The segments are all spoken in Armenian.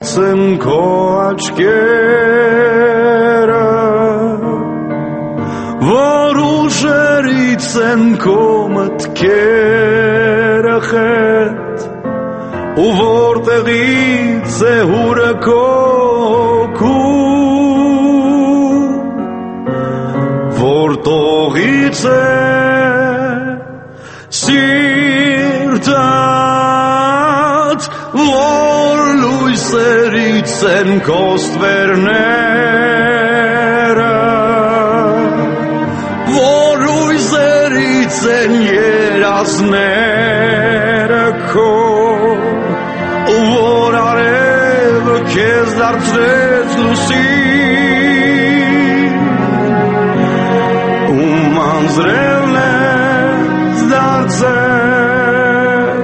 են քո աչքերը, որ ուժերից են քո մտքերը խետ, ու որտեղից է հուրը քո հոգում, որ տողից է սիրտդ, որ լույսերից են քո ստվերները, որ լույսերից են երազները քո, որ արևը քեզ դարձրեց լուսին, ու մանձրևն ես դարձել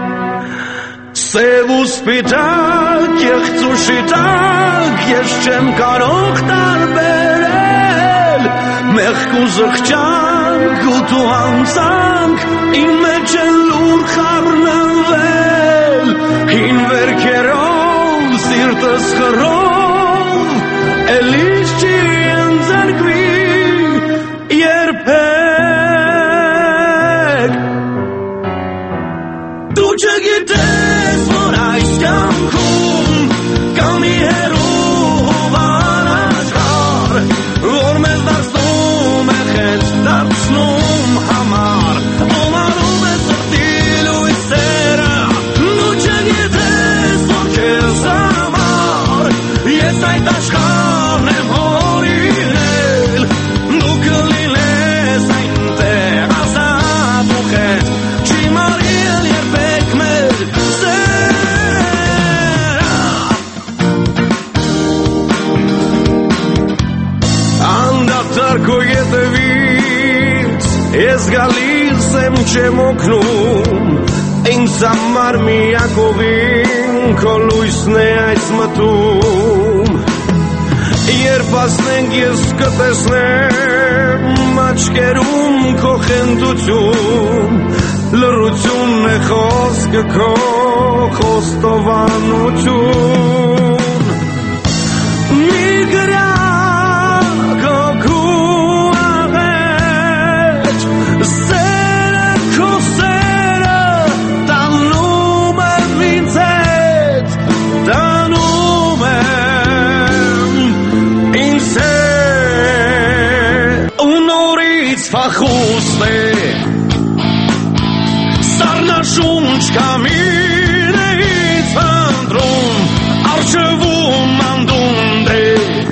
սև ու սպիտակ, կեղծ ու շիտակ, ես չեմ կարող տարբերել մեղք ու զղջանք ու դու անցանք, իմ մեջ են լուր խառնվել, հին վերքերով, սիրտս խռով, էլիս չի ընձեռկվի երբեք, դու չգիտես, որ այս կյանքում կա մի հեռու վանաչար, որ մեզ դարձնում է խենց դարձնում համար, օմանում է սրտի լույսերը, դու չգիտես, որ քեզ համար ես այդ աշխարհն եմ հորինել, դու կլինես այնտեղ ազատ ու խետ, չի մարիլ երբեք մեր սերը, անդադար քո ետևից ես գալիս եմ, չեմ օգնում, ինձ համար միակողին քո լույսն է այս մտում, երբ ասնենք ես կտեսնեմ աչքերում քո խենթություն, լռությունն է խոսքը քո խոստովանություն, մի գրա քո աղեջ, սերը քո սերը տանում եմ ինձ հետ, տանում եմ ինձ հետ, ու նորից փախուստ է սառնաշունչ կամինից փնտրում, առջևում անդունդ է,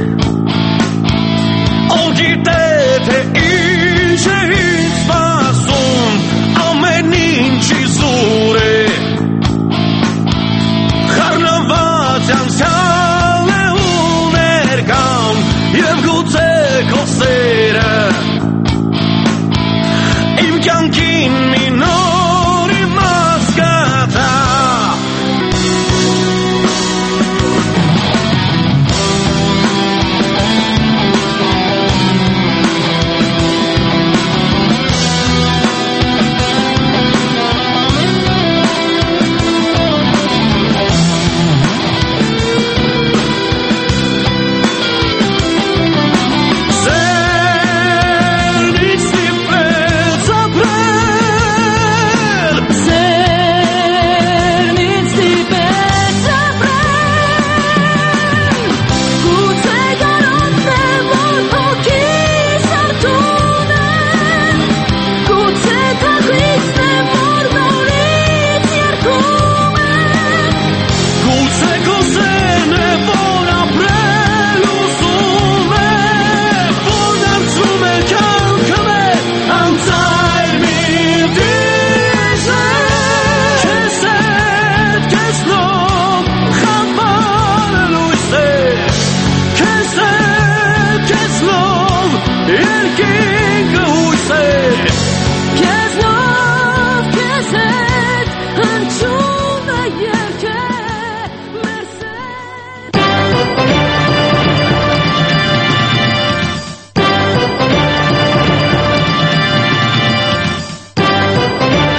ով գիտե թե ինչ է ինձ սպասում, ամեն ինչի զուր է, խառնված անցյալ է ու ներկամ, և գուցե քո սերը իմ կյանքին մի նոր իմաստ կտա,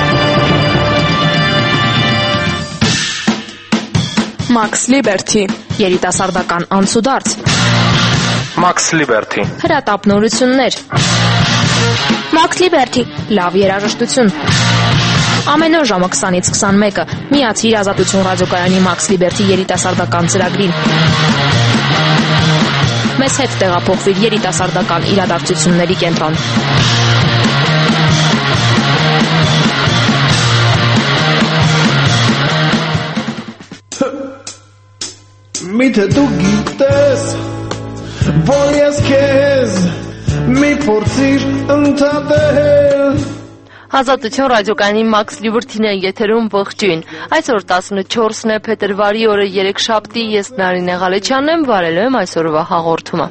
Max Liberty երիտասարդական անցուդարձ, Max Liberty, հրատապ նորություններ, Max Liberty, լավ երաժշտություն։ Ամեն օր ժամը 20-ից 21-ը միացիր Ազատություն ռադիոկայանի Max Liberty երիտասարդական ծրագրին։ Մեզ հետ տեղափոխվիր երիտասարդական իրադարձությունների կենտրոն։ Միթե դու գիտես, որ ես քեզ մի փորձիր ընդհատել։ Ազատություն ռադիոկայանի Max Liberty-ն է եթերում, ողջույն։ Այսօր 14-ն է փետրվարի օրը, երեքշաբթի, ես Նարինե Ղալեչյանն եմ, վարելու եմ այսօրվա հաղորդումը։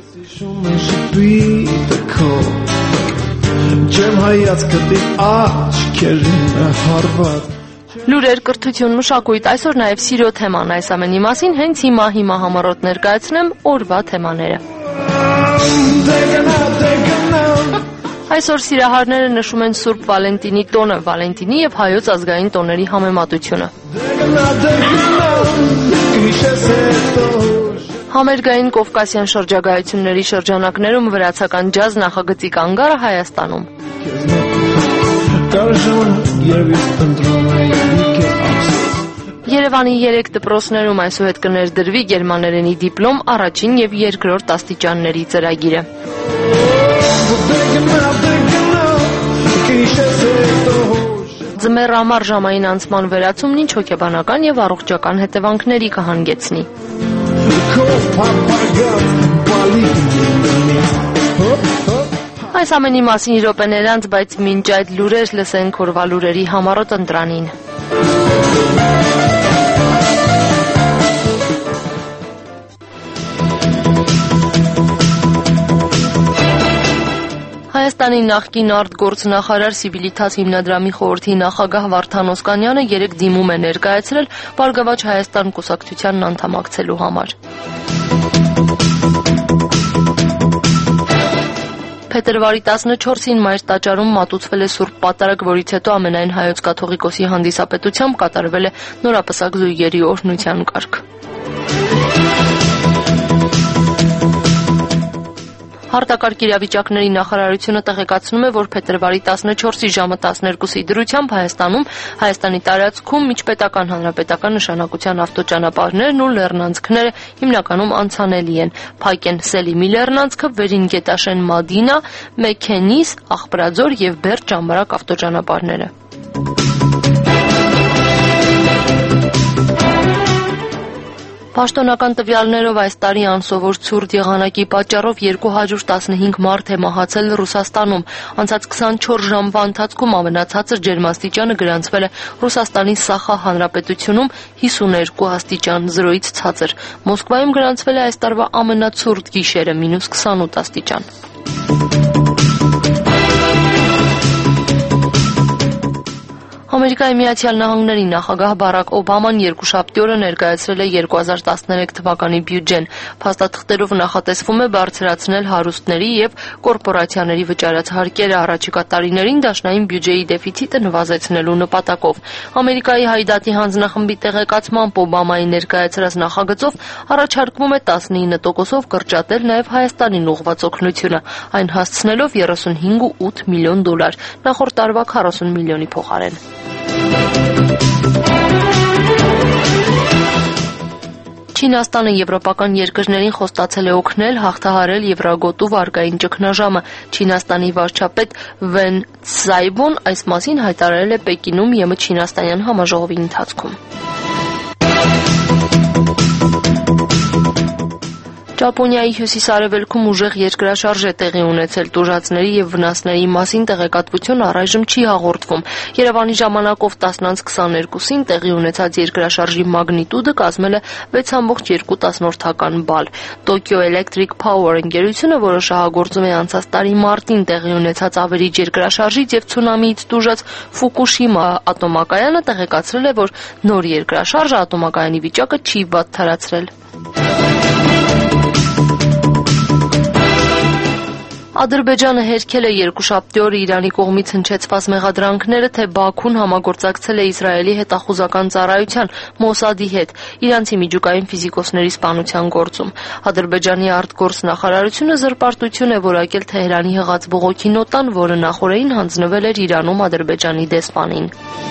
Ջեմ հայացքդ աչքերին հարված։ Լուրեր, կրթություն, մշակույթ, այսօր նաև սիրո թեման, այս ամենի մասին հենց հիմա համառոտ ներկայացնեմ օրվա թեմաները։ Այսօր սիրահարները նշում են Սուրբ Վալենտինի տոնը, Վալենտինի եւ հայոց ազգային տոների համեմատությունը։ Համերգային կովկասյան շրջագայությունների շրջանակներում վրացական ջազ նախագծի կանգառը Հայաստանում։ Երևանի 3 դպրոցներում այսուհետ կներդրվի գերմաներենի դիպլոմ առաջին եւ երկրորդ աստիճանների ծրագիրը։ Ձմեռ ամառ ժամային անցման վերացումն ինչ հոգեբանական եւ առողջական հետևանքների կհանգեցնի։ Այս ամենի մասին րոպեներ անց, բայց մինչ այդ լուրեր լսենք օրվա լուրերի համառոտ ընտրանին։ Հայաստանի նախկին արտգործնախարար Սիվիլիթաս հիմնադրամի խորհրդի նախագահ Վարդան Օսկանյանը 3 դիմում է ներկայացրել Բարգավաճ Հայաստան կուսակցությանն անդամակցելու համար։ Փետրվարի 14-ին Մայր տաճարում մատուցվել է Սուրբ Պատարագ, որից հետո ամենայն հայոց կաթողիկոսի հանդիսապետությամբ կատարվել է նորապսակ զույգերի օրհնության կարգ։ Հարտակարգ իրավիճակների նախարարությունը տեղեկացնում է, որ փետրվարի 14-ի ժամը 12-ի դրությամբ Հայաստանում, Հայաստանի տարածքում միջպետական հանրապետական նշանակության ավտոճանապարհներն ու լեռնանցքները հիմնականում անցանելի են։ Փակ են Սելիմի լեռնանցքը, Վերին Գետաշեն Մադինա, Մեքենիս, Աղբրաձոր եւ Բերդ ճամբարակ ավտոճանապարհները։ Պաշտոնական տվյալներով այս տարի անսովոր ցուրտ եղանակի պատճառով 215 մարդ է մահացել Ռուսաստանում։ Անցած 24 ժամվա ընթացքում ամենացածր ջերմաստիճանը գրանցվել է Ռուսաստանի Սախա Հանրապետությունում 52 աստիճան, 0-ից ցածր։ Մոսկվայում գրանցվել է այս տարվա ամենացուրտ գիշերը -28 աստիճան։ Ամերիկայի Միացյալ Նահանգների նախագահ Բարակ Օբաման երկուշաբթի օրը ներկայացրել է 2013 թվականի բյուջեն։ Փաստաթղթերով նախատեսվում է բարձրացնել հարուստների եւ կորպորացիաների վճարած հարկերը առաջիկա տարիներին դաշնային բյուջեի դեֆիցիտը նվազեցնելու նպատակով։ Ամերիկայի Հայդատի հանձնախմբի տեղեկացմամբ Օբամայի ներկայացրած նախագծով առաջարկվում է 19%-ով կրճատել նաեւ Հայաստանին ուղղված օգնությունը, այն հասցնելով $35.8 միլիոն, նախորդ տարվա 40 միլիոնի փոխարեն։ Չինաստանը եվրոպական երկրներին խոստացել է օգնել հաղթահարել եվրագոտու վարկային ճգնաժամը։ Չինաստանի վարչապետ Վեն Ցայբոն այս մասին հայտարարել է Պեկինում ԵՄ Չինաստանյան համաժողովի ընթացքում։ Ճապոնիայի հյուսիս-արևելքում ուժեղ երկրաշարժ է տեղի ունեցել, տուժածների եւ վնասների մասին տեղեկատվություն առայժմ չի հաղորդվում։ Երևանի ժամանակով 10:22-ին տեղի ունեցած երկրաշարժի մագնիտուդը կազմել է 6.2 բալ։ Tokyo Electric Power ընկերությունը, որը շահագործում է անցած տարի մարտին տեղի ունեցած ավերիչ երկրաշարժից եւ ցունամիից տուժած Ֆուկուշիմա ատոմակայանը տեղեկացրել է, որ նոր երկրաշարժը ատոմակայանի վիճակը չի վատթարացրել։ Ադրբեջանը հերքել է երկուշաբթի օրը Իրանի կողմից հնչեցված մեղադրանքները, թե Բաքուն համագործակցել է Իսրայելի հետախուզական ծառայության Մոսադի հետ իրանցի միջուկային ֆիզիկոսների սպանության գործում։ Ադրբեջանի արտգործնախարարությունը զրպարտություն է որակել Թեհրանի հղած բողոքի նոտան, որը նախօրեին հանձնվել էր Իրանում Ադրբեջանի դեսպանին։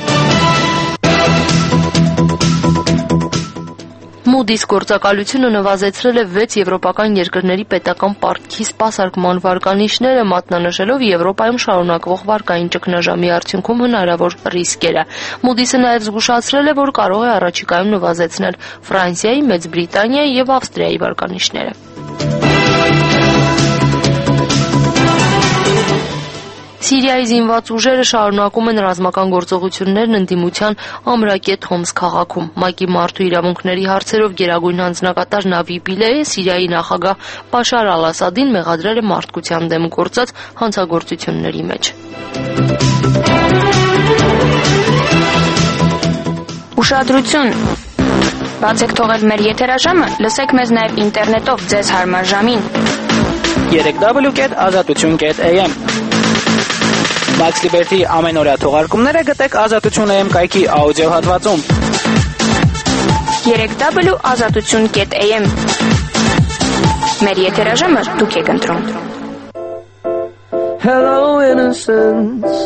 Moody's գործակալությունը նվազեցրել է 6 եվրոպական երկրների պետական պարտքի սպասարկման վարկանիշները, մատնանշելով Եվրոպայում շարունակվող վարկային ճգնաժամի արդյունքում հնարավոր ռիսկերը։ Moody's-ը նաև զգուշացրել է, որ կարող է առաջիկայում նվազեցնել Ֆրանսիայի, Մեծ Բրիտանիայի և Ավստրիայի վարկանիշները։ Սիրիայի զինված ուժերը շարունակում են ռազմական գործողություններն ընդդիմության ամրակետ Հոմս քաղաքում։ ՄԱԿ-ի մարդու իրավունքների հարցերով գերագույն հանձնակատար Նավի Պիլեյը Սիրիայի նախագահ Բաշար Ալ-Ասադին մեղադրել է մարդկության դեմ գործած հանցագործությունների մեջ։ Ուշադրություն։ Բաց եք թողել մեր եթերաժամը, լսեք մեզ նաև ինտերնետով ձեզ հարմար ժամին։ www.azatutun.am Max Liberty ամենօրյա թողարկումները գտեք Ազատություն AM կայքի աուդիո հատվածում։ www.azatutun.am Մեր եթերաժամը դուք եք ընտրում։ Hello innocence.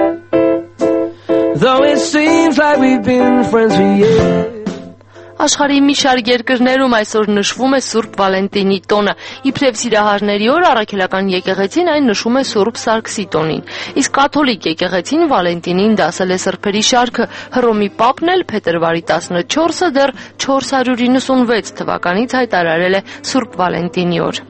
Though it seems like we've been friends for years. Աշխարհի մի շարք երկրներում այսօր նշվում է Սուրբ Վալենտինի տոնը։ Իբրև սիրահարների օր առաքելական եկեղեցին այն նշում է Սուրբ Սարգսի տոնին։ Իսկ կաթոլիկ եկեղեցին Վալենտինին դասել է սրբերի շարքը։ Հռոմի Պապն էլ փետրվարի 14-ը դեռ 496 թվականից հայտարարել է Սուրբ Վալենտինի օր։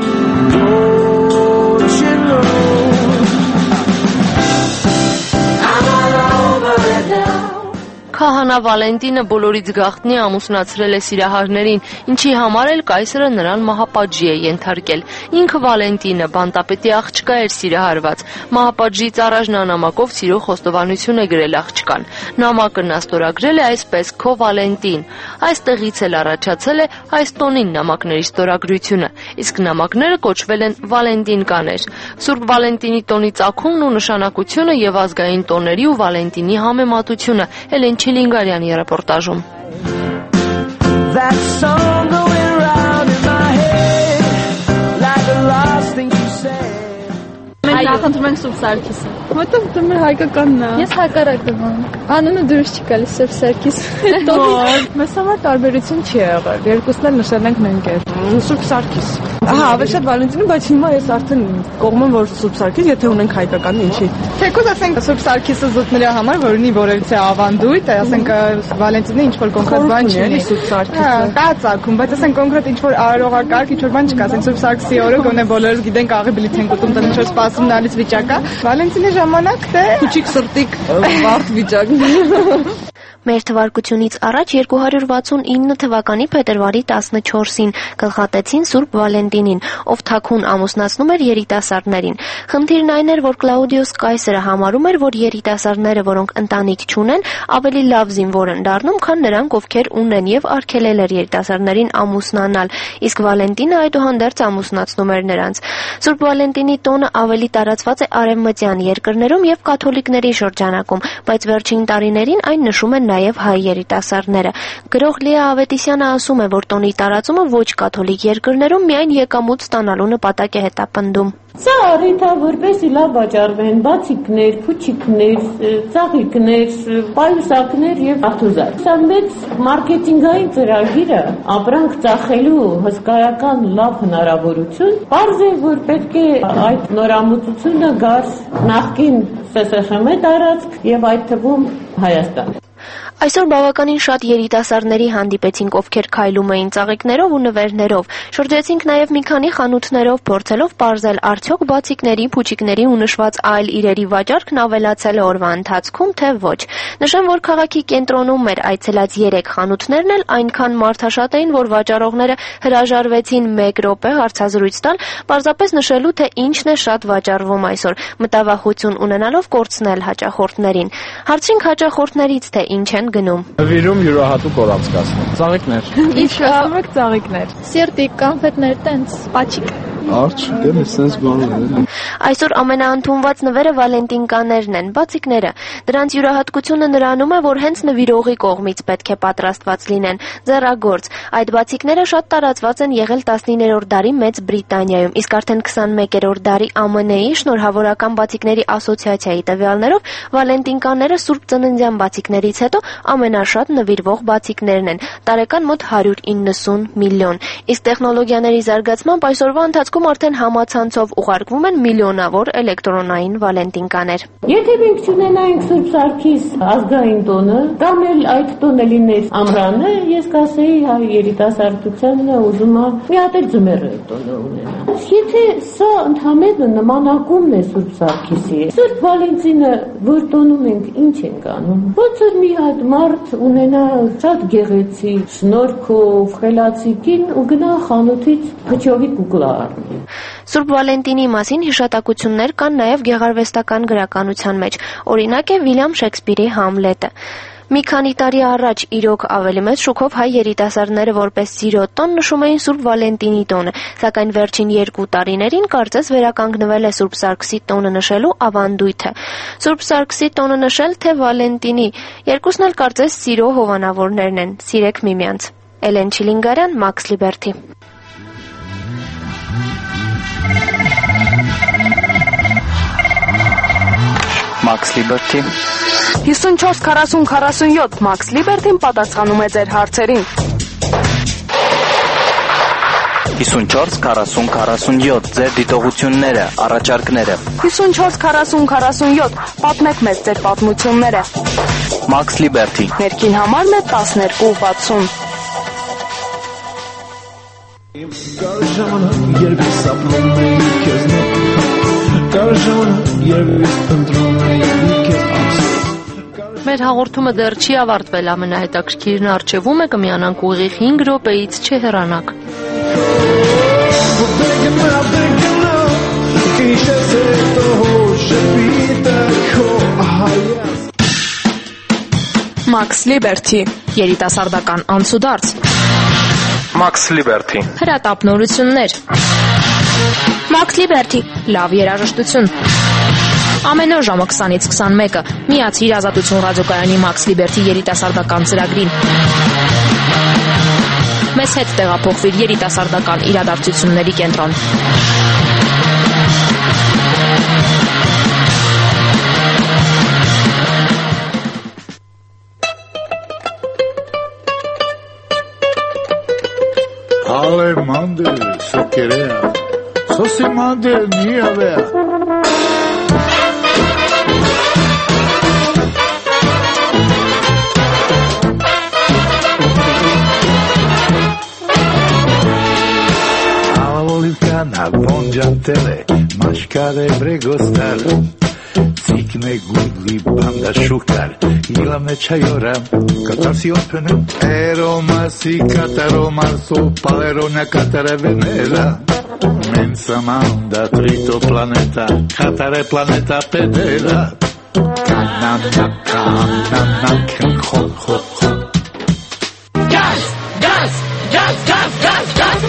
Քահանա Վալենտինը բոլորից գաղտնի ամուսնացրել է սիրահարներին, ինչի համար էլ կայսրը նրան մահապատժի է ենթարկել։ Ինքը Վալենտինը բանտապետի աղջկա էր սիրահարված։ Մահապատժից առաջ նա նամակով սիրո խոստովանություն է գրել աղջկան։ Նամակը նա ստորագրել է այսպես՝ Քո Վալենտին։ Այստեղից էլ առաջացել է այս տոնին նամակների ստորագրությունը, իսկ նամակները կոչվել են Վալենտինկաներ։ Սուրբ Վալենտինի տոնի ծագումն ու նշանակությունը եւ ազգային տոների ու Վալենտինի համեմատությունը Էլեն Չիլինգարյանի ռեպորտաժում։ Մենք նախընտրում ենք Սուրբ Սարգիսը։ Որտե՞ղ դու հայկականն ես։ Ես հակառակն եմ։ Անունը դուրս չի գալիս Սուրբ Սարգիս։ Մեզ համար տարբերություն չի եղել։ Երկուսն էլ նշել ենք մենք էլ։ Սուրբ Սարգիս։ Ահա, ավելի շատ Վալենտինը, բայց հիմա ես արդեն կողմ եմ, որ Սուրբ Սարգիս, եթե ունենք հայկականը, ինչի։ Թեկուզ ասենք Սուրբ Սարգիսը զուտների համար, որ ունի որևիցե ավանդույթ, ասենք Վալենտինը ինչ որ կոնկրետ բան չի, Սուրբ Սարգիսը։ Կա ծագում, բայց ասենք կոնկրետ ինչ որ արարողակարգ, ինչ որ բան չկա, ասենք Սուրբ Սարգսի օրը գոնե բոլորս գիտենք աղիբլիթ են կուտում, տան ինչ որ սպասում նալիս վիճակա։ Վալենտինի ժամանակ թե քուչիկ սրտիկ բարդ վիճակ։ Մեր թվարկությունից առաջ 269 թվականի փետրվարի 14-ին գլխատեցին Սուրբ Վալենտինին, ով թաքուն ամուսնացնում էր երիտասարդներին։ Խնդիրն այն էր, որ Կլաուդիոս կայսրը համարում էր, որ երիտասարդները, որոնք ընտանիք չունեն, ավելի լավ զինվոր են դառնում, քան նրանք, ովքեր ունեն, եւ արգելել էր երիտասարդներին ամուսնանալ, իսկ Վալենտինը այդուհանդերձ ամուսնացնում էր նրանց։ Սուրբ Վալենտինի տոնը ավելի տարածված է արևմտյան երկրներում եւ կաթոլիկների շրջանակում, բայց վերջին տարիներին այն նշում են նաև հայ երիտասարդները։ Գրող Լիա Ավետիսյանը ասում է, որ տոնի տարածումը ոչ կաթոլիկ երկրներում միայն եկամուտ ստանալու նպատակ է հետապնդում։ Սա առիթ է, որպեսզի լավ վաճառվեն բացիկներ, փուչիկներ, ծաղիկներ, պայուսակներ եւ աղթուզար։ Սա մեծ մարքեթինգային ծրագիր է, ապրանք ծախելու հսկայական լավ հնարավորություն։ Պարզ է, որ պետք է այդ նորամուծությունը գար նախկին ՍՍԽՄ տարածք եւ այդ թվում Հայաստան։ Այսօր բավականին շատ երիտասարդների հանդիպեցինք, ովքեր քայլում էին ծաղիկներով ու նվերներով։ Շրջեցինք նաև մի քանի խանութներով, փորձելով պարզել արդյոք բացիկների, փուչիկների ու նշված այլ իրերի վաճառքն ավելացել է օրվա ընթացքում, թե ոչ։ Նշեմ, որ քաղաքի կենտրոնում մեր այցելած 3 խանութներն էլ այնքան մարդաշատ էին, որ վաճառողները հրաժարվեցին 1 րոպե հարցազրույց տալ, պարզապես նշելու, թե ինչն է շատ վաճառվում այսօր, մտավախություն ունենալով կորցնել հաճախորդներին։ Հարցրինք հաճախորդներից, թե ինչ են գնում։ Նվիրում յուրահատուկ օր անցկացնում։ Ծաղիկներ։ Ինչ ասում եք ծաղիկներ։ Սիրտիկ, կոնֆետներ, տենց, պաչիկ։ արջ, դեմ էսենց բաներ էլի։ Այսօր ամենաընդունված նվերը վալենտինկաներն են, բացիկները։ Դրանց յուրահատկությունը նրանում է, որ հենց նվիրողի կողմից պետք է պատրաստված լինեն, ձեռագործ։ Այդ բացիկները շատ տարածված են եղել 19-րդ դարի Մեծ Բրիտանիայում, իսկ արդեն 21-րդ դարի ԱՄՆ-ի շնորհավորական բացիկների ասոցիացիայի տվյալներով վալենտինկաները Սուրբ Ծննդյան բացիկներից հետո ամենաշատ նվիրվող բացիկներն են, տարեկան մոտ 190 միլիոն։ Իսկ տեխնոլոգիաների զարգացմամբ այսօրվա ընթացքում արդեն համացանցով ուղարկվում են միլիոնավոր էլեկտրոնային վալենտինկաներ։ Եթե մենք չունենայինք Սուրբ Սարգիս ազգային տոնը, կամ էլ այդ տոնը լիներ ամռանը, ես կասեի հայ երիտասարդությանը ուզում է մի հատ էլ ձմեռը տոնը ունենա։ Եթե սա ընդհանրապես նմանակումն է Սուրբ Սարգիսի, Սուրբ Վալենտինը որ տոնում ենք, ինչ ենք անում։ Ոնց որ մի հատ մարդ ունենա շատ գեղեցիկ, շնորհքով, խելացի կին ու գնա խանութից փչովի կուկլա առնի։ Սուրբ Վալենտինի մասին հիշատակություններ կան նաև գեղարվեստական գրականության մեջ։ Օրինակ է Վիլյամ Շեքսպիրի Համլետը։ Մի քանի տարի առաջ իրոք ավելի մեծ շուկով հայ երիտասարդները որպես սիրո տոն նշում էին Սուրբ Վալենտինի տոնը, սակայն վերջին 2 տարիներին կարծես վերականգնվել է Սուրբ Սարգսի տոնը նշելու ավանդույթը։ Սուրբ Սարգսի տոնը նշել թե Վալենտինի, երկուսն էլ կարծես սիրո հովանավորներն են։ Սիրեք միմյանց։ Էլեն Չիլինգարյան, Մաքս Լիբերթի։ Մաքս Լիբերթի 54-40-47 Մաքս Լիբերթին պատասխանում է ձեր հարցերին։ 54-40-47 ձեր դիտողությունները, առաջարկները։ 54-40-47 պատմեք մեզ ձեր պատմությունները։ Մաքս Լիբերթի Ներքին համարն է 12-60։ Կար ժամանակ, երբ ես ապրում էի քեզնով, կար ժամանակ, երբ ես փնտրում էի քեզ ամսով։ Մեր հաղորդումը դեռ չի ավարտվել, ամենահետաքրքիրն առջևում է, կմիանանք ուղիղ 5 րոպեից, չհեռանաք։ Մաքս Լիբերթի երիտասարդական անցուդարձ։ Մաքս Լիբերթի Հրատապնորություններ։ Մաքս Լիբերթի Լավ երաժշտություն։ Ամեն օր ժամը 20-ից 21-ը միացիր Ազատություն ռադիոկայանի Մաքս Լիբերթի երիտասարդական ծրագրին։ Մեզ հետ տեղափոխվիր երիտասարդական իրադարձությունների կենտրոն։ Ale mande, so querea. So se mande ni a ver. Olivcana, bongiantele, mașcare bregostar. Țicne gudli, banda șucar, ilame čajora, katarsion penem, eromasi, kataromaso, palerona, katare venera. Mensa manda, trito planeta, katare planeta pedera. Kanana, kanana, hop, hop, hop. Gas, gas, gas, gas, gas, gas.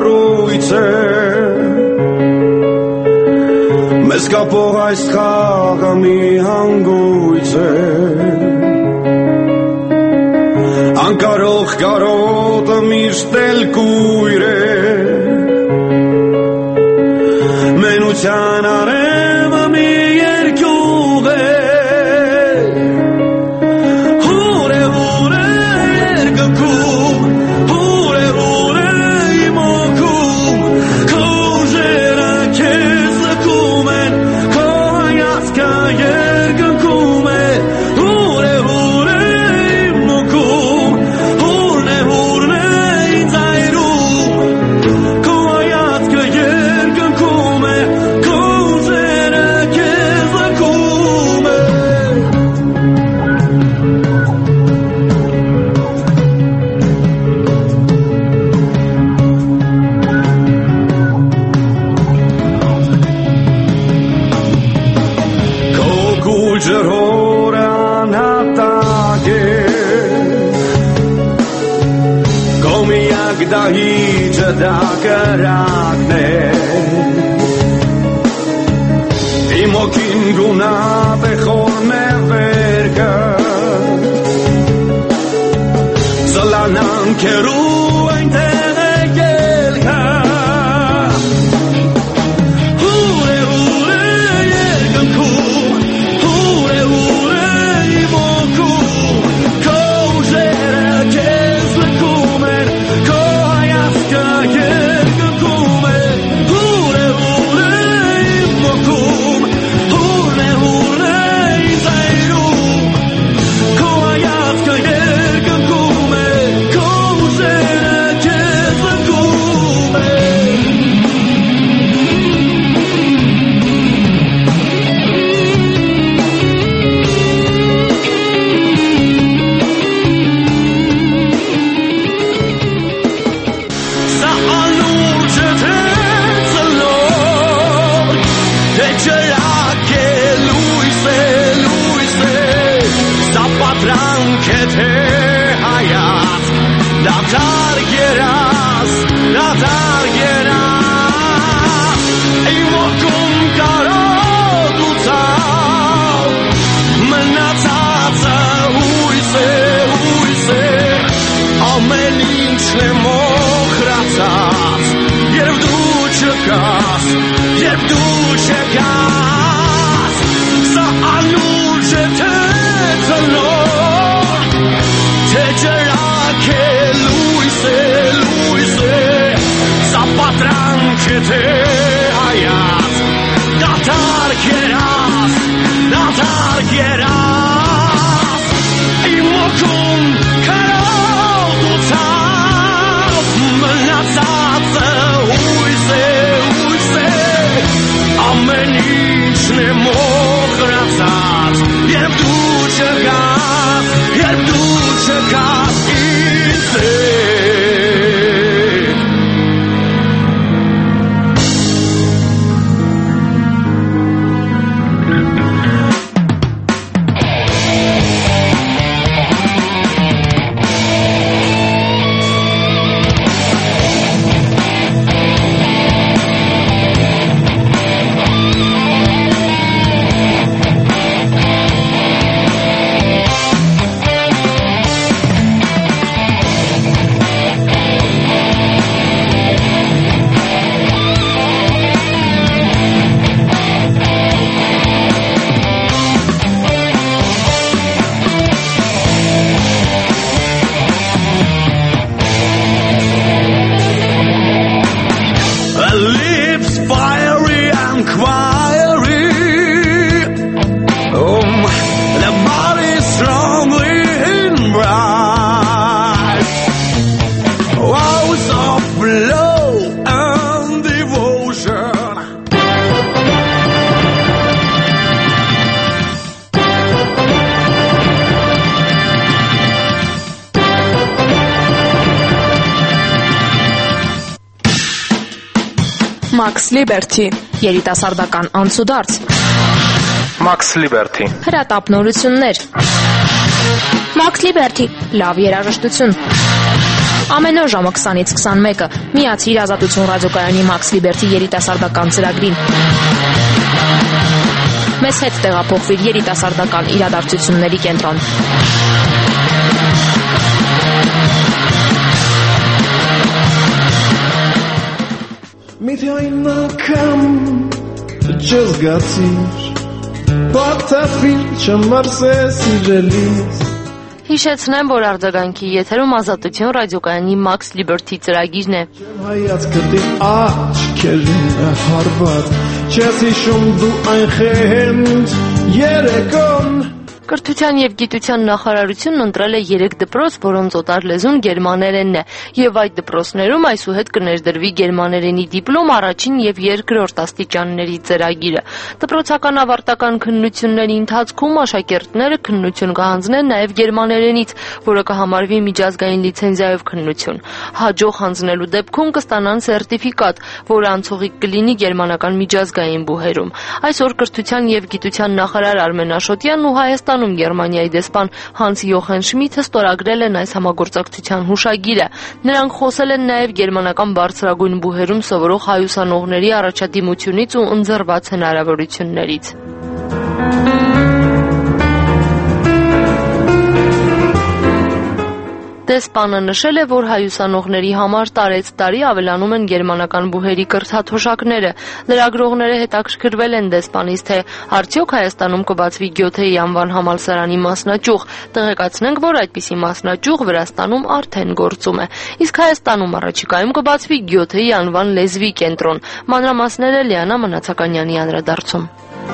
կառույց է մեզ կապող այս խաղը մի հանգույց է անկարող կարոտը միշտ էլ կույր է մենության արևը մի երկյուղ է Դահիճը դա կրակն է Իմ օքին գունատ է խորն է վերգը Զլանան կերու այնտեղ է գելքը Հուր է երկնքում Հուր է իմ օքում Քո ուժերը քեզ լքում են Max Liberty, երիտասարդական անցուդարձ։ Max Liberty, հրատապնորություններ։ Max Liberty, լավ երաժշտություն։ Ամեն օր ժամը 20-ից 21-ը միացիր Ազատություն ռադիոկայանի Max Liberty երիտասարդական ծրագրին։ Մեզ հետ տեղափոխվիր երիտասարդական իրադարձությունների կենտրոն։ Միթե այն անգամ չզգացիր, պատահիր չմարսես իրելիս։ Հիշեցնեմ, որ արձագանքի եթերում Ազատություն ռադիոկայանի Max Liberty ծրագիրն է։ Հայացքդ աչքերին հարված, չես հիշում դու այն խենթ երեկոն։ Կրթության և գիտության նախարարությունն ընտրել է 3 դպրոց, որոնց օտար լեզուն գերմաներենն է, և այդ դպրոցներում այսուհետ կներդրվի գերմաներենի դիպլոմ առաջին և երկրորդ աստիճանների ծրագիրը։ Դպրոցական ավարտական քննությունների ընթացքում աշակերտները քննություն կհանձնեն նաև գերմաներենից, որը կհամարվի միջազգային լիցենզիայով քննություն։ Հաջող հանձնելու դեպքում կստանան սերտիֆիկատ, որը անցողիկ կլինի գերմանական միջազգային բուհերում։ Այսօր կրթության և գիտության նախարար Արմեն Աշոտյանն ու Հայաստանում Գերմանիայի դեսպան Հանս Յոխեն Շմիթը ստորագրել են այս համագործակցության հուշագիրը։ Նրանք խոսել են նաև գերմանական բարձրագույն բուհերում սովորող հայ ուսանողների առաջադիմությունից ու ընձեռված հնարավորություններից։ Դեսպանը նշել է, որ հայ ուսանողների համար տարեցտարի ավելանում են գերմանական բուհերի կրթաթոշակները։ Լրագրողները հետաքրքրվել են դեսպանից, թե արդյոք Հայաստանում կբացվի Գյոթեի անվան համալսարանի մասնաճյուղ։ Տեղեկացնենք, որ այդպիսի մասնաճյուղ Վրաստանում արդեն գործում է։ Իսկ Հայաստանում առաջիկայում կբացվի Գյոթեի անվան լեզվի կենտրոն։ Մանրամասները Լիանա Մնացականյանի անդրադարձում։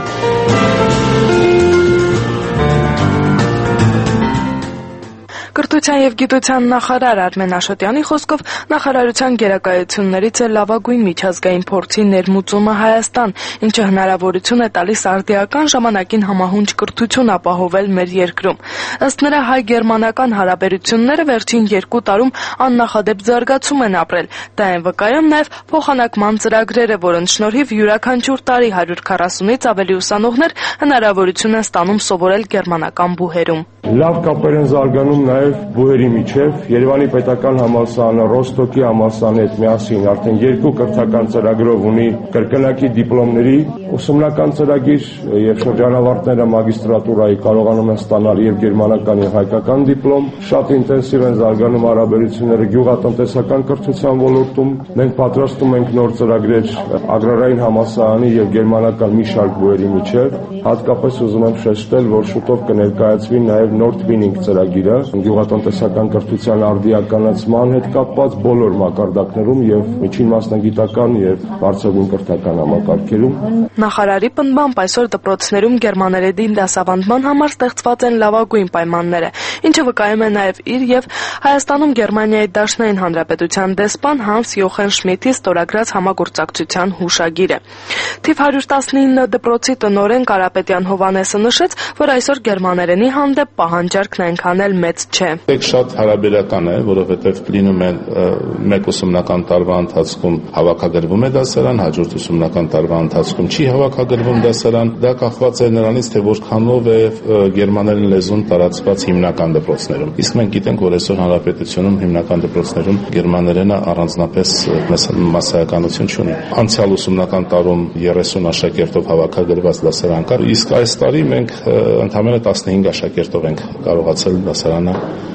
Կրթության և գիտության նախարար Արմեն Աշոտյանի խոսքով նախարարության գերակայություններից է լավագույն միջազգային փորձի ներմուծումը Հայաստան, ինչը հնարավորություն է տալիս արդիական ժամանակին համահունչ կրթություն ապահովել մեր երկրում։ Ըստ նրա, հայ-գերմանական հարաբերությունները վերջին 2 տարում աննախադեպ զարգացում են ապրել։ Դա են վկայում նաև փոխանակման ծրագրերը, որոնց շնորհիվ յուրաքանչյուր տարի 140-ից ավելի ուսանողներ հնարավորություն են ստանում սովորել գերմանական բուհերում։ Լավ կապեր են զարգանում նաև բուհերի միջև։ Երևանի պետական համալսարանը Ռոստոկի համալսարանի հետ միասին արդեն 2 կրթական ծրագրով ունի կրկնակի դիպլոմների ուսումնական ծրագիր եւ շրջանավարտները մագիստրատուրայի կարողանում են ստանալ եւ գերմանական եւ հայկական դիպլոմ։ Շատ ինտենսիվ են զարգանում հարաբերությունները գյուղատնտեսական կրթության ոլորտում։ Մենք պատրաստում ենք նոր ծրագրեր ագրարային համալսարանի եւ գերմանական մի շարք բուհերի միջև։ Հատկապես ուզում եմ շեշտել, որ շուտով կներկայացվի նաև նոր Twinning ծրագիրը գյուղատնտեսական կրթության արդիականացման հետ կապված բոլոր մակարդակներում եւ միջին մասնագիտական եւ բարձրագույն կրթական համակարգերում։ Նախարարի պնդմամբ այսօր դպրոցներում գերմաներենի դասավանդման համար ստեղծված են լավագույն պայմանները, ինչը վկայում է նաև իր եւ Հայաստանում Գերմանիայի Դաշնային Հանրապետության դեսպան Հանս Յոխեն Շմիթի ստորագրած համագործակցության հուշագիրը։ Թիվ 119 դպրոցի տնօրեն Կարապետյան Հովանեսը նշեց, որ այսօր գերմաներենի հանդեպ պահանջարկն այնքան էլ մեծ չէ։ Շատ հարաբերական է, որովհետև լինում է մեկ ուսումնական տարվա ընթացքում հավաքագրվում է դասարան, հաջորդ ուսումնական տարվա ընթացքում չի հավաքագրվում դասարան։ Դա կախված է նրանից, թե որքանով է գերմաներեն լեզուն տարածված հիմնական դպրոցներում։ Իսկ մենք գիտենք, որ այսօր հանրապետությունում հիմնական դպրոցներում գերմաներենը առանձնապես մասսայականություն չունի։ Անցյալ ուսումնական տարում 30 աշակերտով հավաքագրված դասարան կար, իսկ այս տարի մենք ընդամենը 15 աշակերտով ենք կարողացել դասարանը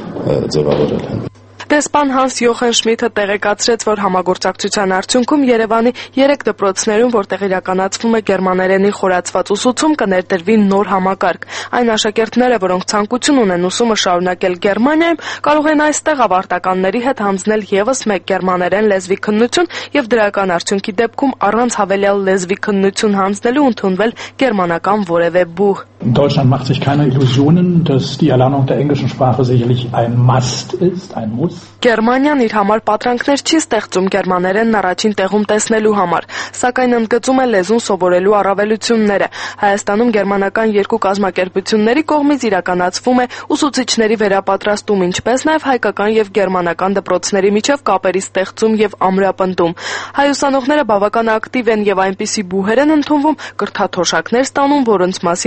ձևավորել։ Դեսպան Հանս Յոխեն Շմիթը տեղեկացրեց, որ համագործակցության արդյունքում Երևանի 3 դպրոցներում, որտեղ իրականացվում է գերմաներենի խորացված ուսուցում, կներդրվի նոր համակարգ։ Այն աշակերտները, որոնք ցանկություն ունեն ուսումը շարունակել Գերմանիայում, կարող են այստեղ ավարտականների հետ հանձնել եւս մեկ գերմաներեն լեզվի քննություն եւ դրական արդյունքի դեպքում առանց հավելյալ լեզվի քննություն հանձնելու ընդունվել գերմանական որևէ բուհ։ Deutschland macht sich keine Illusionen, dass die Erlernung der englischen Sprache sicherlich ein Must ist, ein Muss. Գերմանիան իր համար պատրանքներ չի ստեղծում գերմաներենն առաջին տեղում տեսնելու համար, սակայն ընդգծում է լեզուն սովորելու առավելությունները։ Հայաստանում գերմանական 2 կազմակերպությունների կողմից իրականացվում է ուսուցիչների վերապատրաստում, ինչպես նաև հայկական եւ գերմանական դպրոցների միջև կապերի ստեղծում եւ ամրապնդում։ Հայ ուսանողները բավական ակտիվ են եւ այնպիսի բուհեր են ընդունվում, կրթաթոշակներ ստանում, որոնց մասին նույնիսկ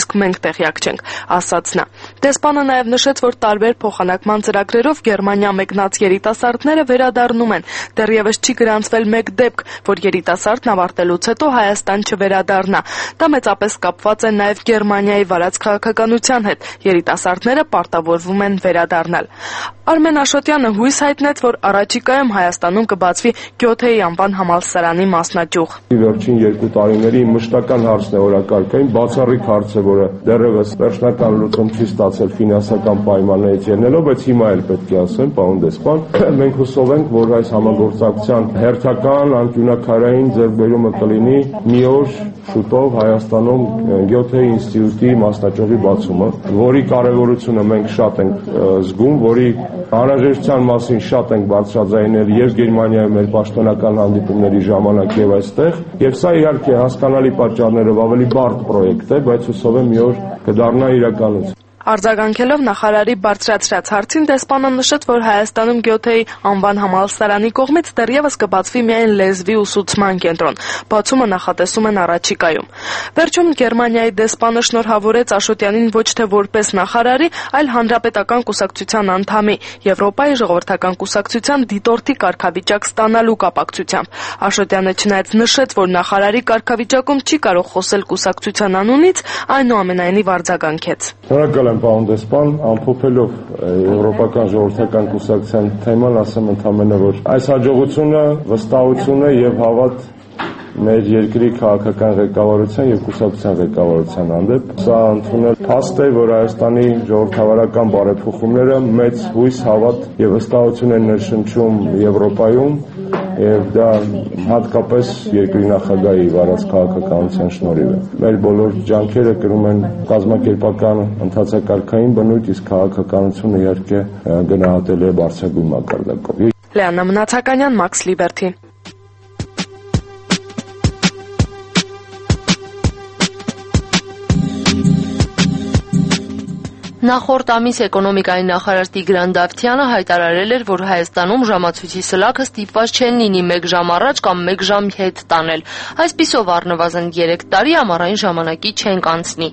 իսկ մենք տեղյակ չենք, ասաց նա։ Դեսպանը նաև նշեց, որ տարբեր փոխանակման ծրագրերով Գերմանիա մեկնած երիտասարդները վերադառնում են։ Դեռևս չի գրանցվել մեկ դեպք, որ երիտասարդն ավարտելուց հետո Հայաստան չվերադառնա։ Դա մեծապես կապված է նաև Գերմանիայի վարած քաղաքականության հետ։ Երիտասարդները պարտավորվում են վերադառնալ։ Արմեն Աշոտյանը հույս հայտնեց, որ առաջիկայում Հայաստանում կբացվի Գյոթեի անվան համալսարանի մասնաճյուղ։ Վերջին 2 տարիների մշտական հարցն է օրակարգային, բացառիկ հարց է, որը դեռևս վերջնական լուծում չի ստացել ֆինանսական պայմաններից ելնելով, բայց հիմա էլ պետք է ասեմ, պարոն դեսպան, մենք հուսով ենք, որ այս համագործակցության հերթական անկյունաքարային ձեռքբերումը կլինի մի օր շուտով Հայաստանում Գյոթեի ինստիտուտի մասնաճյուղի բացումը, որի կարևորությունը մենք շատ ենք զգում, որի անհրաժեշտության մասին շատ ենք բարձրաձայնել եւ Գերմանիայում մեր պաշտոնական հանդիպումների ժամանակ եւ այստեղ, եւ սա իհարկե հասկանալի պատճառներով ավելի բարդ պրոյեկտ է, բայց հուսով եմ մի օր կդառնա իրականություն։ Արձագանքելով նախարարի բարձրացրած հարցին, դեսպանը նշեց, որ Հայաստանում Գյոթեի անվան համալսարանի կողմից դեռևս կբացվի միայն լեզվի ուսուցման կենտրոն։ Բացումը նախատեսում են առաջիկայում։ Վերջում Գերմանիայի դեսպանը շնորհավորեց Աշոտյանին ոչ թե որպես նախարարի, այլ հանրապետական կուսակցության անդամի, Եվրոպայի ժողովրդական կուսակցության դիտորդի կարգավիճակ ստանալու կապակցությամբ։ Աշոտյանը չնայած նշեց, որ նախարարի կարգավիճակում չի կարող խոսել կուսակցության անունից, այնուամենայնիվ արձագանքեց։ Պարոն դեսպան, ամփոփելով Եվրոպական ժողովրդական կուսակցության թեման, ասեմ ընդհանրապես, որ այս հաջողությունը վստահություն է եւ հավատ մեր երկրի քաղաքական ղեկավարության եւ կուսակցության ղեկավարության հանդեպ։ Սա ընդունել փաստ է, որ Հայաստանի ժողովրդավարական բարեփոխումները մեծ հույս, հավատ եւ վստահություն են ներշնչում Եվրոպայում եւ դա հատկապես երկրի նախագահի վարած քաղաքականության շնորհիվ է։ Մեր բոլոր ջանքերը կրում են կազմակերպական ընթացակարգային բնույթ, իսկ քաղաքականությունը իհարկե գնահատել է բարձրագույն մակարդակով։ Լեանա Մնացականյան, Մաքս Լիբերթի։ Նախորդ ամիս էկոնոմիկայի նախարար Տիգրան Դավթյանը հայտարարել էր, որ Հայաստանում ժամացույցի սլաքը ստիպված չեն լինի 1 ժամ առաջ կամ 1 ժամ հետ տանել։ Այսպիսով առնվազն 3 տարի ամառային ժամանակի չենք անցնի։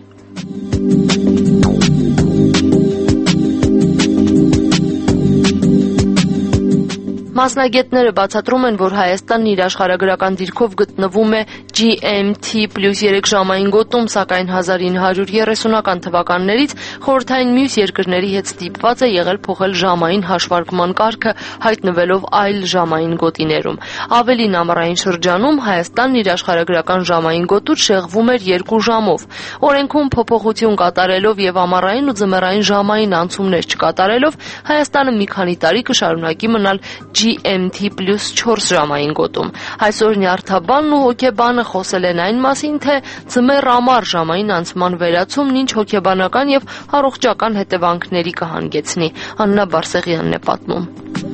Մասնագետները բացատրում են, որ Հայաստանն իր աշխարհագրական դիրքով գտնվում է GMT+3 ժամային գոտում, սակայն 1930-ական թվականներից խորհրդային մյուս երկրների հետ ստիպված է եղել փոխել ժամային հաշվարկման կարգը, հայտնվելով այլ ժամային գոտիներում։ Ավելին, ամառային շրջանում Հայաստանն իր աշխարհագրական ժամային գոտուց շեղվում էր 2 ժամով։ Օրենքում փոփոխություն կատարելով եւ ամառային ու ձմեռային ժամային անցումներ չկատարելով, Հայաստանը մի քանի տարի կշարունակի մնալ GMT+4 ժամային գոտում։ Այսօր նյարդաբանն ու հոգեբանը խոսել են այն մասին, թե ձմեռ-ամառ ժամային անցման վերացումն ինչ հոգեբանական եւ առողջական հետևանքների կհանգեցնի։ Աննա Բարսեղյանն է պատմում։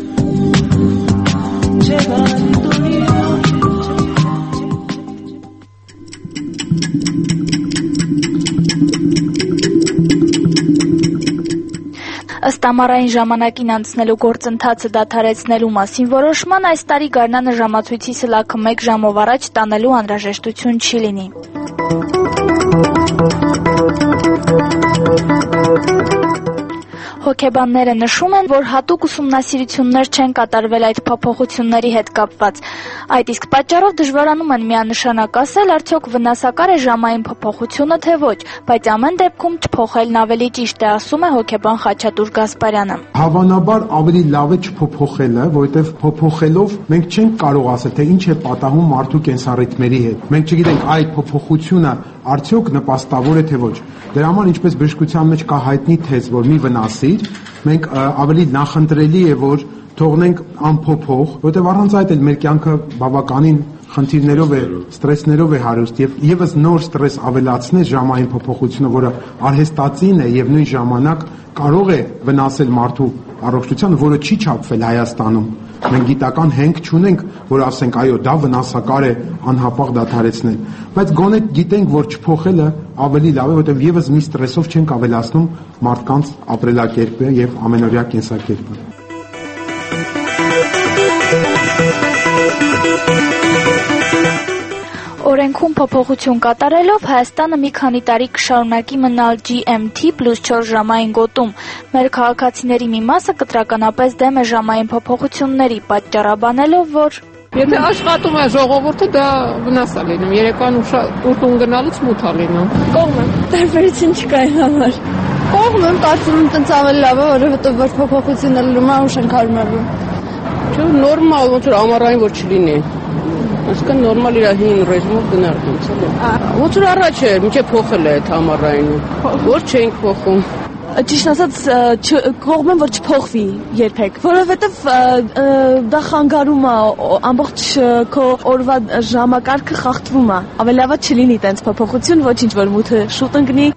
Ըստ ամառային ժամանակին անցնելու գործընթացը դադարեցնելու մասին որոշման այս տարի գարնանը ժամացույցի սլաքը 1 ժամով առաջ տանելու անհրաժեշտություն չի լինի։ Հոգեբանները նշում են, որ հատուկ ուսումնասիրություններ չեն կատարվել այդ փոփոխությունների հետ կապված։ Այդ իսկ պատճառով դժվարանում են միանշանակ ասել, արդյոք վնասակար է ժամային փոփոխությունը, թե ոչ, բայց ամեն դեպքում չփոխելն ավելի ճիշտ է, ասում է հոգեբան Խաչատուր Գասպարյանը։ Հավանաբար ավելի լավ է չփոփոխելը, որովհետև փոփոխելով մենք չենք կարող ասել, թե ինչ է պատահում մարդու կենսառիթմերի հետ։ Մենք չգիտենք այդ փոփոխությունը արդյոք նպաստավոր է թե ոչ։ Դրա համար ինչպես բժշկության մեջ կա հայտնի թեզ, որ մի վնասիր, մենք ավելի նախընտրելի է, որ թողնենք անփոփոխ, որովհետև առանց այդ էլ մեր կյանքը բավականին խնդիրներով է, ստրեսներով է հարուստ եւ եւս նոր ստրես ավելացնել ժամային փոփոխությունը, որը արհեստածին է եւ նույն ժամանակ կարող է վնասել մարդու առողջությանը, որը չի չափվել Հայաստանում։ Մենք գիտական հենք չունենք, որ ասենք, այո, դա վնասակար է անհապաղ դադարեցնել, բայց գոնե գիտենք, որ չփոխելը ավելի լավ է, որովհետև եւս մի ստրեսով չենք ավելացնում մարդկանց ապրելակերպը եւ ամենօրյա կենսակերպը։ Օրենքում փոփոխություն կատարելով Հայաստանը մի քանի տարի կշարունակի մնալ GMT+4 ժամային գոտում։ Մեր քաղաքացիների մի մասը կտրականապես դեմ է ժամային փոփոխությունների, պատճառաբանելով, որ Եթե աշխատում է ժողովուրդը, դա վնաս է լինում։ Երեկոյան ուշ գնալուց մութ է լինում։ Կողմ եմ, տարբերություն չկա այն համար։ Կողմ եմ, կարծում եմ տենց ավելի լավ է, որովհետև որ փոփոխությունը լինում է, ուշ ենք հարմարվում։ Չէ, նորմալ, ոնց որ ամառային որ չլինի։ Այսինքն նորմալ իր հին ռեժիմով գնալ ոնց է։ Ոնց որ առաջ է, մինչև փոխել է այդ ամառայինը։ Որ չենք փոխում։ Ճիշտ ասած կողմ եմ որ չփոխվի երբեք, որովհետև դա խանգարում է ամբողջ քո օրվա ժամակարգը խախտվում է։ Ավելի լավ է չլինի տենց փոփոխություն, ոչինչ որ մութը շուտ ընկնի։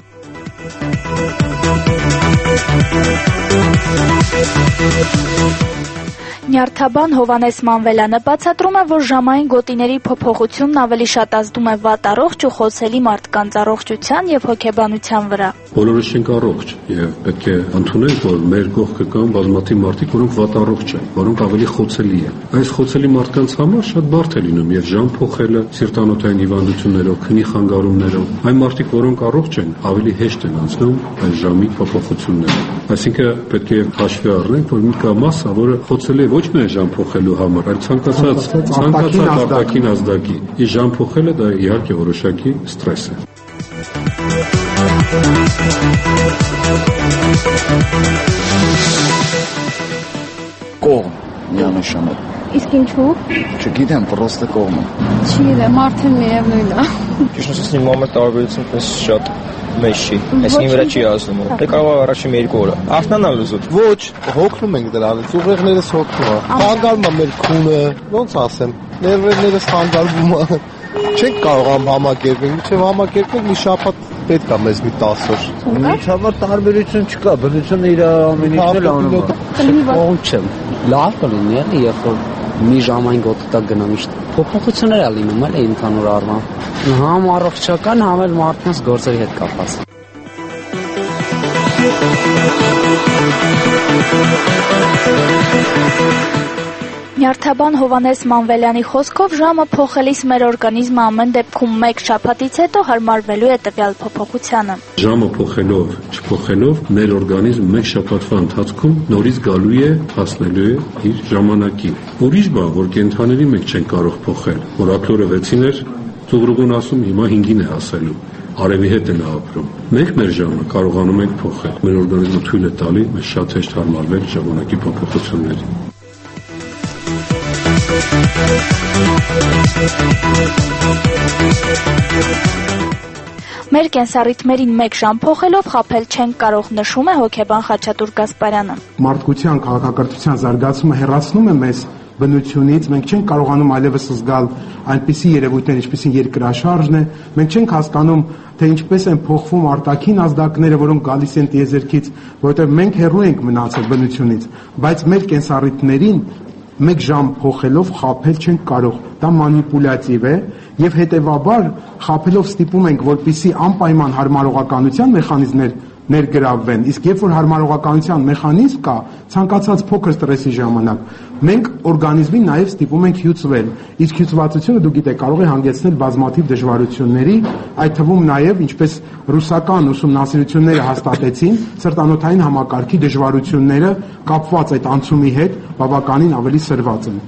Նյարդաբան Հովհաննես Մանվելյանը բացատրում է, որ ժամային գոտիների փոփոխությունն ավելի շատ ազդում է վատ առողջ ու խոցելի մարդկանց առողջության եւ հոգեբանության վրա։ Բոլորս չենք առողջ եւ պետք է ընդունենք, որ մեր կողքը կան բազմաթիվ մարդիկ, որոնք վատ առողջ են, որոնք ավելի խոցելի են։ Այս խոցելի մարդկանց համար շատ բարդ է լինում եւ ժամ փոխելը սիրտանոթային հիվանդություններով, քնի խանգարումներով։ Այն մարդիկ, որոնք առողջ են, ավելի հեշտ են անցնում այս ժամի փոփոխությունները։ Այսինքն պետք է հաշվի առնենք, որ մի կա մասը, որը խոցելի է ոչ միայն ժամ փոխելու համար, այլ ցանկացած արտաքին ազդակի։ Իսկ ժամ փոխելը դա իհարկե որոշակի ստրես է։ Կողմ միանշանակ։ Իսկ ինչու։ Չգիտեմ, պրոստը կողմը։ Չգիտեմ, արդեն միևնույնն է։ Ճիշտ ասած, իմ համար տարբերությունը պես շատ մեծ չի։ Այսինքն վրա չի ազդում։ Դե կարող է առաջին 2 օրը։ Արթնանալ ուզում։ Ոչ, հոգնում ենք դրանից, ուղեղներս հոգնում է։ Խանգարում է մեր քունը, ոնց ասեմ, ներվերներս խանգարվում է։ Չենք կարող համակերպենք, մինչև համակերպենք մի շաբաթ պետք է մեզ մի 10 օր։ Ինձ համար տարբերություն չկա, բնությունը իր ամեն ինչն էլ անում է։ Կողմ չեմ։ Լավ կլինի, էլի, երբ որ մի ժամային գոտի տակ գնամ միշտ փոփոխություններ է լինում, էլի ընդհանուր առմամբ։ Համ առողջական, համ էլ մարդկանց գործերի հետ կապված։ Նյարդաբան Հովհաննես Մանվելյանի խոսքով ժամը փոխելիս մեր օրգանիզմը ամեն դեպքում 1 շաբաթից հետո հարմարվելու է տվյալ փոփոխությանը։ Ժամը փոխելով, չփոխելով, մեր օրգանիզմը 1 շաբաթվա ընթացքում նորից գալու է, հասնելու է իր ժամանակին։ Ուրիշ բան, որ կենդաների մենք չենք կարող փոխել, որ աքլորը 6-ին էր, ծուղրուգուն ասում հիմա 5-ին է հասելու։ Արևի հետ է նա ապրում։ Մենք մեր ժամը կարողանում ենք փոխել։ Մեր օրգանիզմը թույլ է տալի մեզ շատ հեշտ հարմարվել ժամանակի փոփոխություններին։ Մեր կենսառիթմերին 1 ժամ փոխելով խաբել չենք կարող, նշում է հոգեբան Խաչատուր Գասպարյանը։ Մարդկության քաղաքակրթության զարգացումը հեռացնում է մեզ բնությունից, մենք չենք կարողանում այլևս զգալ այնպիսի երևույթներ, ինչպիսին երկրաշարժն է, մենք չենք հասկանում, թե ինչպես են փոխվում արտաքին ազդակները, որոնք գալիս են տիեզերքից, որովհետև մենք հեռու ենք մնացել բնությունից, բայց մեր կենսառիթմերին 1 ժամ փոխելով խաբել չենք կարող, դա մանիպուլյատիվ է եւ հետեւաբար խաբելով ստիպում ենք, որպիսի անպայման հարմարողականության մեխանիզմներ ներգրավվեն, իսկ երբ որ հարմարողականության մեխանիզմ կա, ցանկացած փոքր ստրեսի ժամանակ, մենք օրգանիզմին նաև ստիպում ենք հյուծվել, իսկ հյուծվածությունը դու գիտեք կարող է հանգեցնել բազմաթիվ դժվարությունների, այդ թվում նաև, ինչպես ռուսական ուսումնասիրությունները հաստատեցին, սրտանոթային համակարգի դժվարությունները կապված այդ անցումի հետ բավականին ավելի սրված են։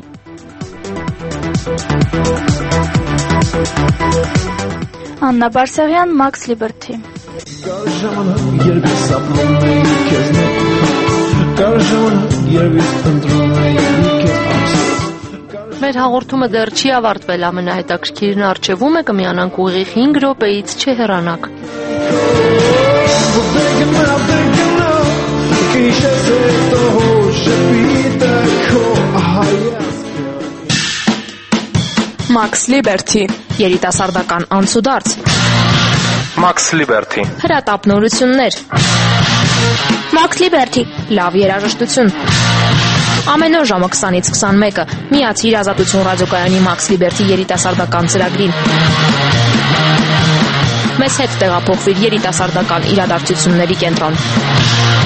Աննա Բարսեղյան, Max Liberty։ Կար ժամանակ, երբ ես ապրում էի քեզ մոտ, կար ժամանակ, երբ ես ընտրում էի քեզ ամսոց։ Մեր հաղորդումը դեռ չի ավարտվել, ամենահետաքրքիրն առջևում է, կմիանանք ուղիղ 5 րոպեից, չհեռանաք։ Max Liberty, երիտասարդական անցուդարձ, Max Liberty, հրատապնորություններ, Max Liberty, լավ երաժշտություն։ Ամեն օր ժամը 20-ից 21-ը միացիր Ազատություն ռադիոկայանի Max Liberty երիտասարդական ծրագրին։ Մեզ հետ տեղափոխվիր երիտասարդական իրադարձությունների կենտրոն։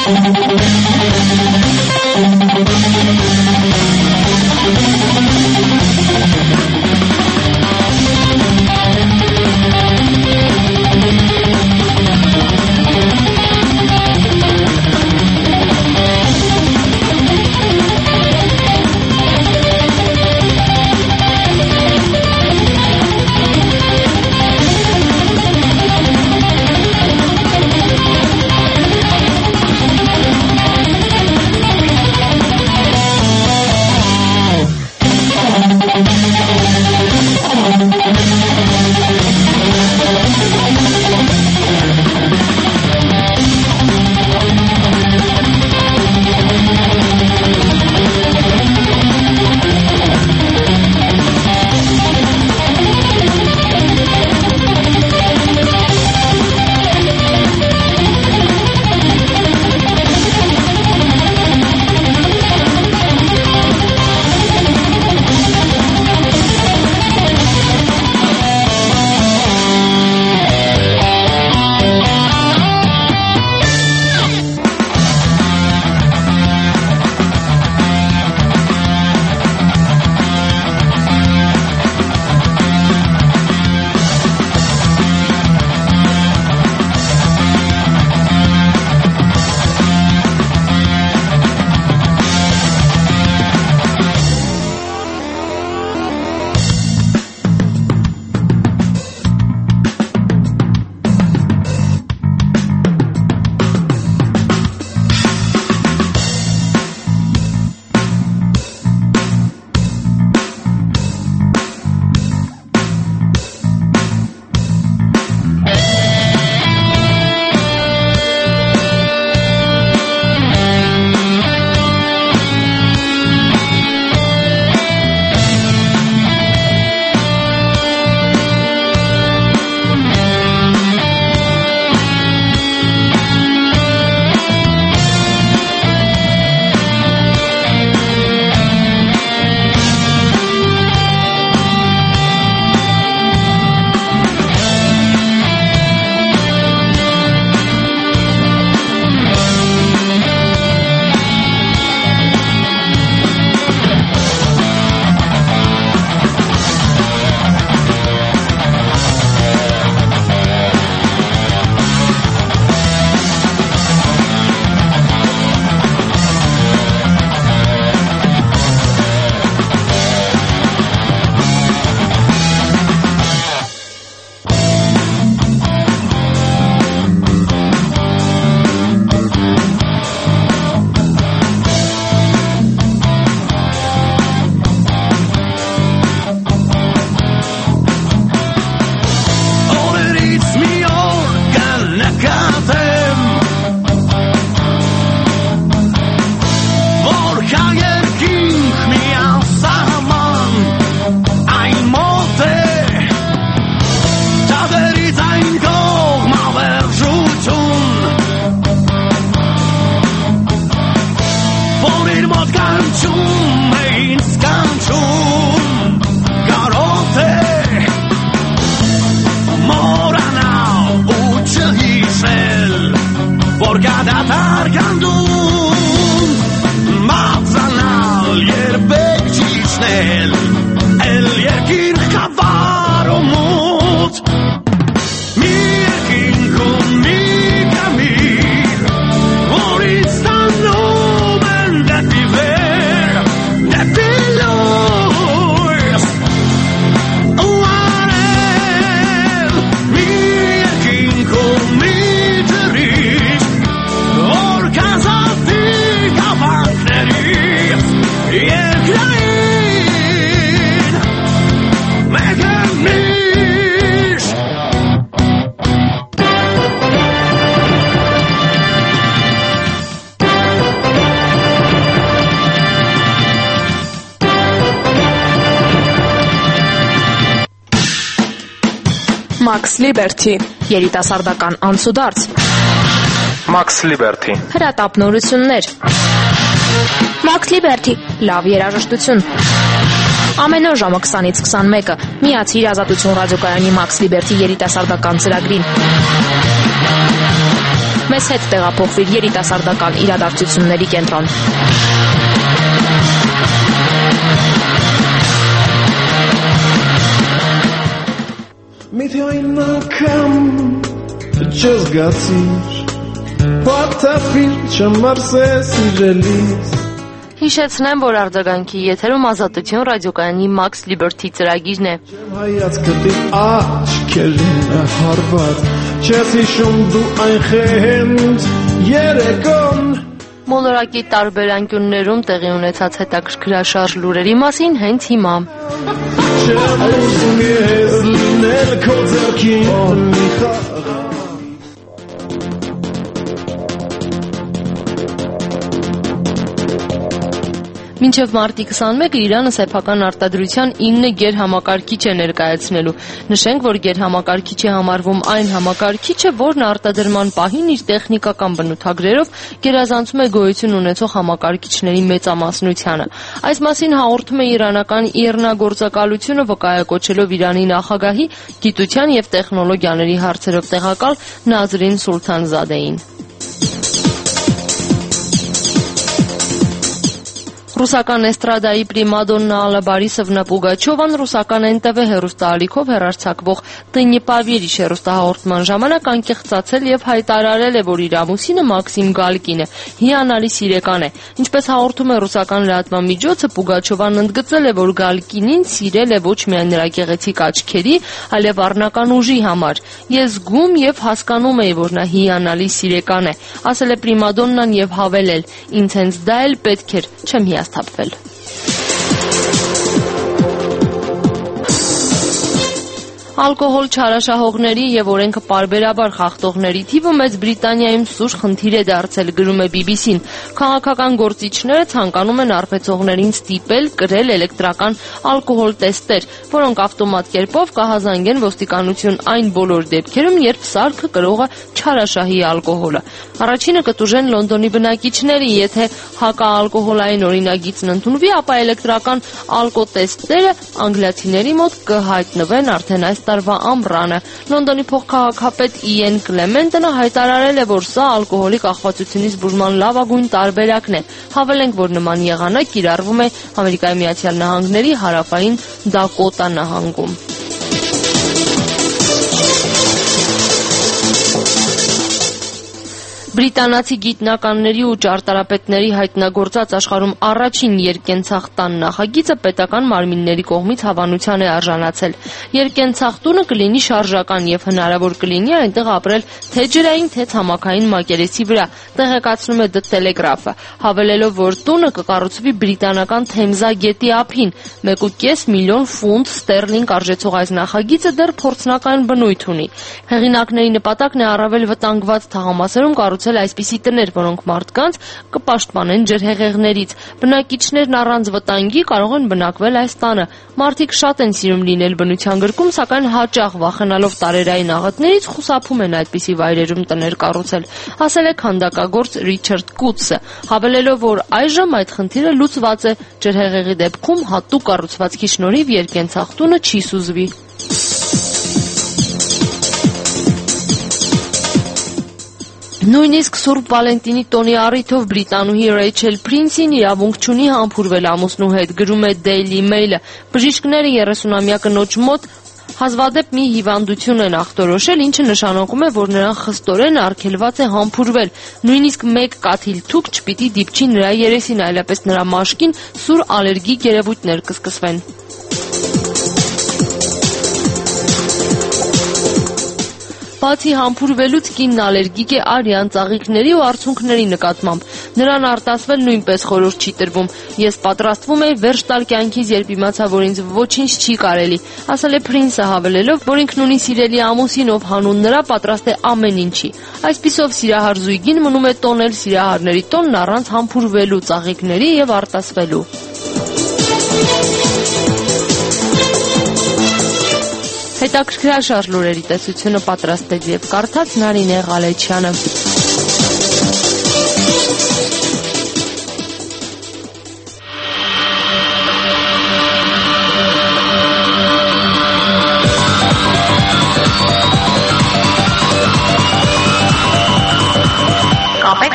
Max Liberty երիտասարդական անցուդարձ Max Liberty հրատապնորություններ Max Liberty լավ երաժշտություն ամեն օր ժամը 20-ից 21-ը միացիր Ազատություն ռադիոկայանի Max Liberty երիտասարդական ծրագրին Մեզ հետ տեղափոխվիր երիտասարդական իրադարձությունների կենտրոն։ Միթե այն անգամ չզգացիր, պատահիր չմարսես իրելիս։ Հիշեցնեմ, որ արձագանքի եթերում Ազատություն ռադիոկայանի Max Liberty ծրագիրն է։ Հայացքդ աչքերին հարված, չես հիշում դու այն խենթ երեկոն։ Մոլորակի տարբեր անկյուններում տեղի ունեցած հետաքրքրաշարժ լուրերի մասին հենց հիմա։ Չեմ ուզում ես լինել քո ձեռքին մի խաղ։ Մինչև մարտի 21-ը Իրանը սեփական արտադրության 9 գերհամակարգիչ է ներկայացնելու։ Նշենք, որ գերհամակարգիչ է համարվում այն համակարգիչը, որն արտադրման պահին իր տեխնիկական բնութագրերով գերազանցում է գոյություն ունեցող համակարգիչների մեծամասնությանը։ Այս մասին հաղորդում է իրանական ԻՌՆԱ գործակալությունը, վկայակոչելով Իրանի նախագահի գիտության եւ տեխնոլոգիաների հարցերով տեղակալ Նազրին Սուլթանզադեին։ Ռուսական էստրադայի պրիմադոննա Ալլա Բարիսովնա Պուգաչովան ռուսական NTV հեռուստաալիքով հեռարձակվող «Ты не поверишь» հեռուստահաղորդման ժամանակ անկեղծացել եւ հայտարարել է, որ իր ամուսինը Մաքսիմ Գալկինը հիանալի սիրեկան է։ Ինչպես հաղորդում է ռուսական լրատվամիջոցը, Պուգաչովան ընդգծել է, որ Գալկինին սիրել է ոչ միայն նրա գեղեցիկ աչքերի, այլև առնական ուժի համար։ Ես զգում եւ հասկանում եի, որ նա հիանալի սիրեկան է, ասել է պրիմադոննան եւ հավելել. ինձ հենց դա էլ պետք էր, չեմ հիասթափվել։ Ալկոհոլ չարաշահողների եւ օրենքը պարբերաբար խախտողների թիվը Մեծ Բրիտանիայում սուր խնդիր է դարձել, գրում է BBC-ն։ Քաղաքական գործիչները ցանկանում են արբեցողներին ստիպել կրել էլեկտրական ալկոհոլ տեստեր, որոնք ավտոմատ կերպով կհազանգեն ոստիկանություն այն բոլոր դեպքերում, երբ սարքը կրողը չարաշահի ալկոհոլը։ Առաջինը կտուժեն Լոնդոնի բնակիչների, եթե հակաալկոհոլային օրինագիծն ընդունվի, ապա էլեկտրական ալկոտեստերը անգլիացիների մոտ կհայտնվեն արդեն այս տարվա ամռանը։ Լոնդոնի փոխքաղաքապետ Իեն Կլեմենտոնը հայտարարել է, որ սա ալկոհոլի կախվածությունից բուժման լավագույն տարբերակն է։ Հավելենք, որ նման եղանակ կիրառվում է Ամերիկայի Միացյալ Նահանգների հարավային Դակոտա նահանգում։ Բրիտանացի գիտնականների ու ճարտարապետների հայտնագործած աշխարհում առաջին երկենցաղ տան նախագիծը պետական մարմինների կողմից հավանության է արժանացել։ Երկենցաղ տունը կլինի շարժական եւ հնարավոր կլինի այնտեղ ապրել թե ջրային, թե ցամաքային մակերեսի վրա, տեղեկացնում է The Telegraph-ը, հավելելով, որ տունը կկառուցվի բրիտանական Թեմզա գետի ափին։ 1.5 միլիոն ֆունտ ստերլինգ արժեցող այս նախագիծը դեռ փորձնական բնույթ ունի։ Հեղինակների նպատակն է առավել վտանգված թաղամասերում կառուցել այսպիսի տներ, որոնք մարդկանց կպաշտպանեն ջրհեղեղներից։ Բնակիչներն առանց վտանգի կարող են բնակվել այս տանը։ Մարդիկ շատ են սիրում լինել բնության գրկում, սակայն հաճախ վախենալով տարերային աղետներից խուսափում են այդպիսի վայրերում տներ կառուցել, ասել է քանդակագործ Ռիչարդ Կուտսը, հավելելով, որ այժմ այդ խնդիրը լուծված է, ջրհեղեղի դեպքում հատուկ կառուցվածքի շնորհիվ երկենցաղ տունը չի սուզվի։ Նույնիսկ Սուրբ Վալենտինի տոնի առիթով բրիտանուհի Ռեյչել Փրինսին իրավունք չունի համբուրվել ամուսնու հետ, գրում է Daily Mail-ը։ Բժիշկները 30-ամյա կնոջ մոտ հազվադեպ մի հիվանդություն են ախտորոշել, ինչը նշանակում է, որ նրան խստորեն արգելված է համբուրվել։ Նույնիսկ մեկ կաթիլ թուք չպիտի դիպչի նրա երեսին, այլապես նրա մաշկին սուր ալերգիկ երևույթներ կսկսվեն։ Բացի համբուրվելուց կինն ալերգիկ է արյան, ծաղիկների ու արցունքների նկատմամբ։ Նրան արտասվել նույնպես խորհուրդ չի տրվում։ Ես պատրաստվում եի վերջ տալ կյանքից, երբ իմացա, որ ինձ ոչինչ չի կարելի, ասել է Փրինսը, հավելելով, որ ինքն ունի սիրելի ամուսին, ով հանուն նրա պատրաստ է ամեն ինչի։ Այսպիսով սիրահար զույգին մնում է տոնել սիրահարների տոնն առանց համբուրվելու, ծաղիկների եւ արտասվելու։ Հետաքրքրաշարժ լուրերի տեսությունը պատրաստեց եւ կարդաց Նարինե Ղալեչյանը։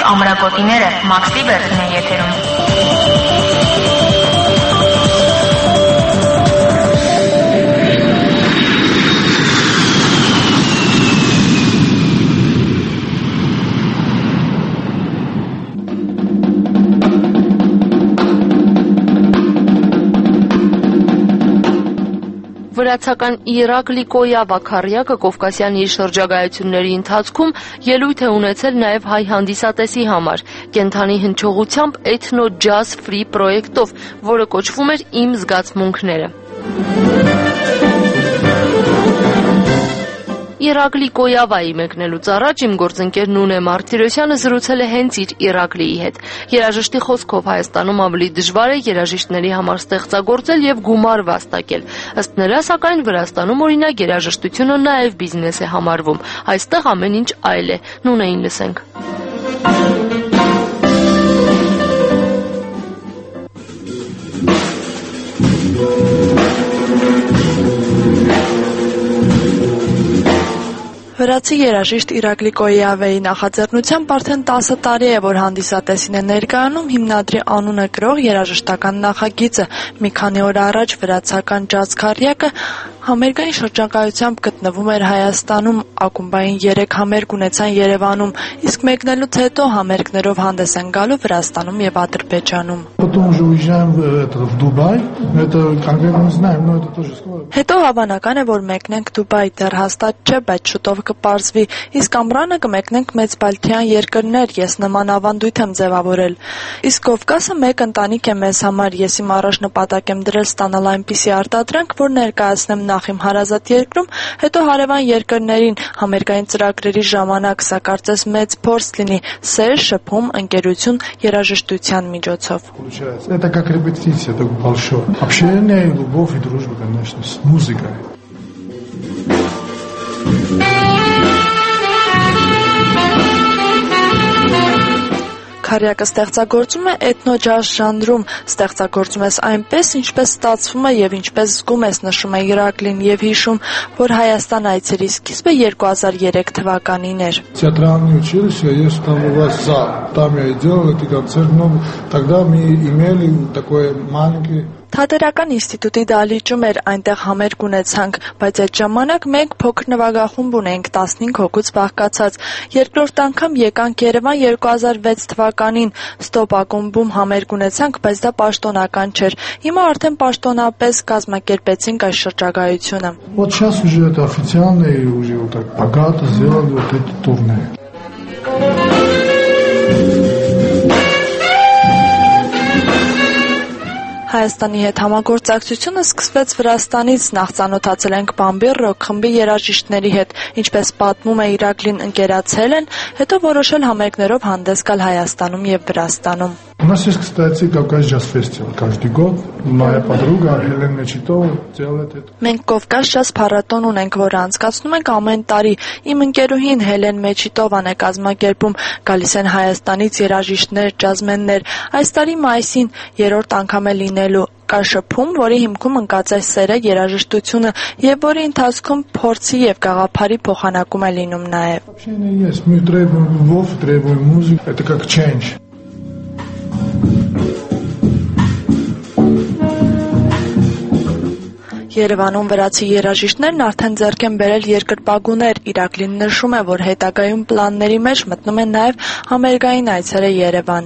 Ամրագոտիները Մաքս Լիբերթին է եթերում։ Վրացական Իրակլի Կոյավա քառյակը Կովկասյան իր շրջագայությունների ընթացքում ելույթ է ունեցել նաև հայ հանդիսատեսի համար կենդանի հնչողությամբ Ethno Jazz Free պրոյեկտով, որը կոչվում էր Իմ զգացմունքները։ Իրակլի Կոյավայի մեկնելուց առաջ իմ գործընկեր Նունե Մարտիրոսյանը զրուցել է հենց իր Իրակլիի հետ։ Երաժշտի խոսքով Հայաստանում ավելի դժվար է երաժիշտների համար ստեղծագործել եւ գումար վաստակել։ Ըստ նրա, սակայն Վրաստանում օրինակ երաժշտությունը նաեւ բիզնես է համարվում։ Այստեղ ամեն ինչ այլ է։ Նունեին լսենք։ Վրացի երաժիշտ Իրակլի Կոյավեի նախաձեռնությամբ արդեն 10 տարի է, որ հանդիսատեսին է ներկայանում հիմնադրի անունը կրող երաժշտական նախագիծը։ Մի քանի օր առաջ վրացական ջազ քառյակը համերգային շրջագայությամբ գտնվում էր Հայաստանում, ակումբային 3 համերգ ունեցան Երևանում, իսկ մեկնելուց հետո համերգներով հանդես են գալու Վրաստանում եւ Ադրբեջանում։ Հետո հավանական է, որ մեկնենք Դուբայ, դեռ հաստատ չէ, բայց շուտով կպարզվի, իսկ ամռանը կմեկնենք Մեծ Բալթյան երկրներ, ես նման ավանդույթ եմ ձևավորել։ Իսկ Կովկասը մեկ ընտանիք է մեզ համար, ես իմ առաջ նպատակ եմ դրել ստանալ այնպիսի արտադրանք, որ ներկայացնեմ նախ իմ հարազատ երկրում, հետո հարևան երկրներին, համերգային ծրագրերի ժամանակ, սա կարծես մեծ փորձ լինի, սեր, շփում, ընկերություն երաժշտության միջոցով։ Это как репетиция, так большое. Общение, любовь и дружба, конечно, с музыкой. Քառյակը ստեղծագործում է էթնո ջազ ժանրում, ստեղծագործում ես այնպես, ինչպես ստացվում է եւ ինչպես զգում ես, նշում է Իրակլին եւ հիշում, որ Հայաստան այցերի սկիզբը 2003 թվականին էր։ Театральное училище, я там у вас зал, там я и делал эти концерты, но тогда мы имели такой маленький Թատերական ինստիտուտի դահլիճում էր, այնտեղ համերգ ունեցանք, բայց այդ ժամանակ մենք փոքր նվագախումբ ունեինք 15 հոգուց բաղկացած։ Երկրորդ անգամ եկանք Երևան 2006 թվականին, Ստոպ ակումբում համերգ ունեցանք, բայց դա պաշտոնական չէր։ Հիմա արդեն պաշտոնապես կազմակերպեցինք այս շրջագայությունը։ Вот сейчас уже это официально и уже вот так богато сделали вот эти турне. Հայաստանի հետ համագործակցությունը սկսվեց Վրաստանից, նախ ծանոթացել ենք Բամբի ռոք խմբի երաժիշտների հետ, ինչպես պատմում է Իրակլին, ընկերացել են, հետո որոշել համերգներով հանդես գալ Հայաստանում եւ Վրաստանում։ У нас есть, кстати, Кавказ джаз фестиваль каждый год. Моя подруга Елена Мечитова делает это. Մենք Կովկաս ջազ փառատոն ունենք, որը անցկացնում ենք ամեն տարի։ Իմ ընկերուհին Հելեն Մեչիտովան է կազմակերպում, գալիս են Հայաստանից երաժիշտներ, ջազմեններ։ Այս տարի մայիսին 3-րդ անգամ է լինելու։ Կա շփում, որի հիմքում ընկած է սերը, երաժշտությունը եւ որի ընթացքում փորձի եւ գաղափարի փոխանակում է լինում նաեւ։ Есть, мы требуем любовь, требуем музыку. Это как change. Երևանում վրացի երաժիշտներն արդեն ձեռք են բերել երկրպագուներ։ Իրակլին նշում է, որ հետագայում պլանների մեջ մտնում են նաև համերգային այցերը Երևան։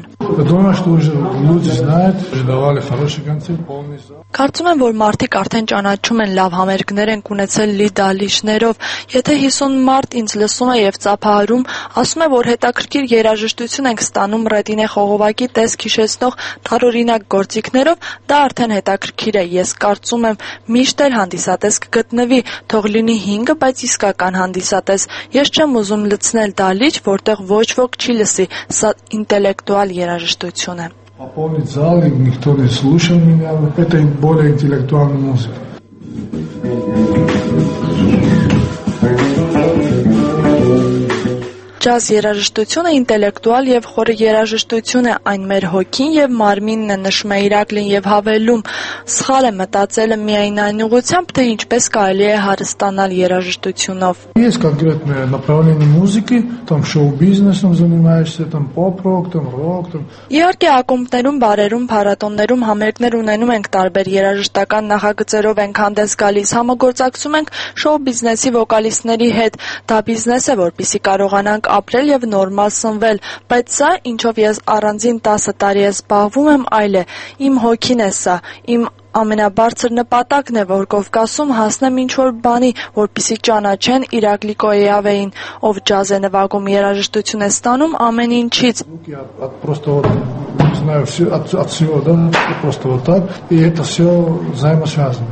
Կարծում եմ, որ մարդիկ արդեն ճանաչում են, լավ համերգներ են ունեցել լի դահլիճներով։ Եթե 50 մարդ ինձ լսում է եւ ծափահարում, ասում է, որ հետաքրքիր երաժշտություն ենք ստանում Ռետինե Խողովակի տեսք հիշեցնող տարօրինակ գործիքներով, դա արդեն հետաքրքիր է։ Ես կարծում եմ, միշտ էլ հանդիսատես կգտնվի, թող լինի 5, բայց իսկական հանդիսատես։ Ես չեմ ուզում լցնել դահլիճ, որտեղ ոչ ոք չի լսի, սա ինտելեկտուալ երաժշտություն է։ Пополнить зал, и никто не слушал меня. Это более интеллектуальная музыка. Ջազ երաժշտությունը ինտելեկտուալ եւ խորը երաժշտություն է, այն մեր հոգին եւ մարմինն է, նշում է Իրակլին եւ հավելում. սխալ է մտածելը միայն այն ուղղությամբ, թե ինչպես կարելի է հարստանալ երաժշտությունով։ Есть конкретное направление музыки, там шоу-бизнесом занимаешься, там поп-рок, там рок, там. Իհարկե ակումբներում, բարերում, փառատոներում համերգներ ունենում ենք տարբեր երաժշտական նախագծերով ենք հանդես գալիս, համագործակցում ենք շոու-բիզնեսի վոկալիստների հետ։ Դա բիզնես է, որպեսզի կարողանանք ապրել եւ նորմալ սնվել, բայց սա, ինչով ես առանձին 10 տարի եմ զբաղվում եմ, այլ է։ Իմ հոգին է սա, իմ ամենաբարձր նպատակն է, որ Կովկասում հասնեմ ինչ-որ բանի, որպեսզի ճանաչեն Իրակլի Կոեյավեին, ով ջազ է նվագում, երաժշտություն է ստանում ամեն ինչից։ Просто вот, не знаю, от всего, да, просто вот так, и это все взаимосвязано.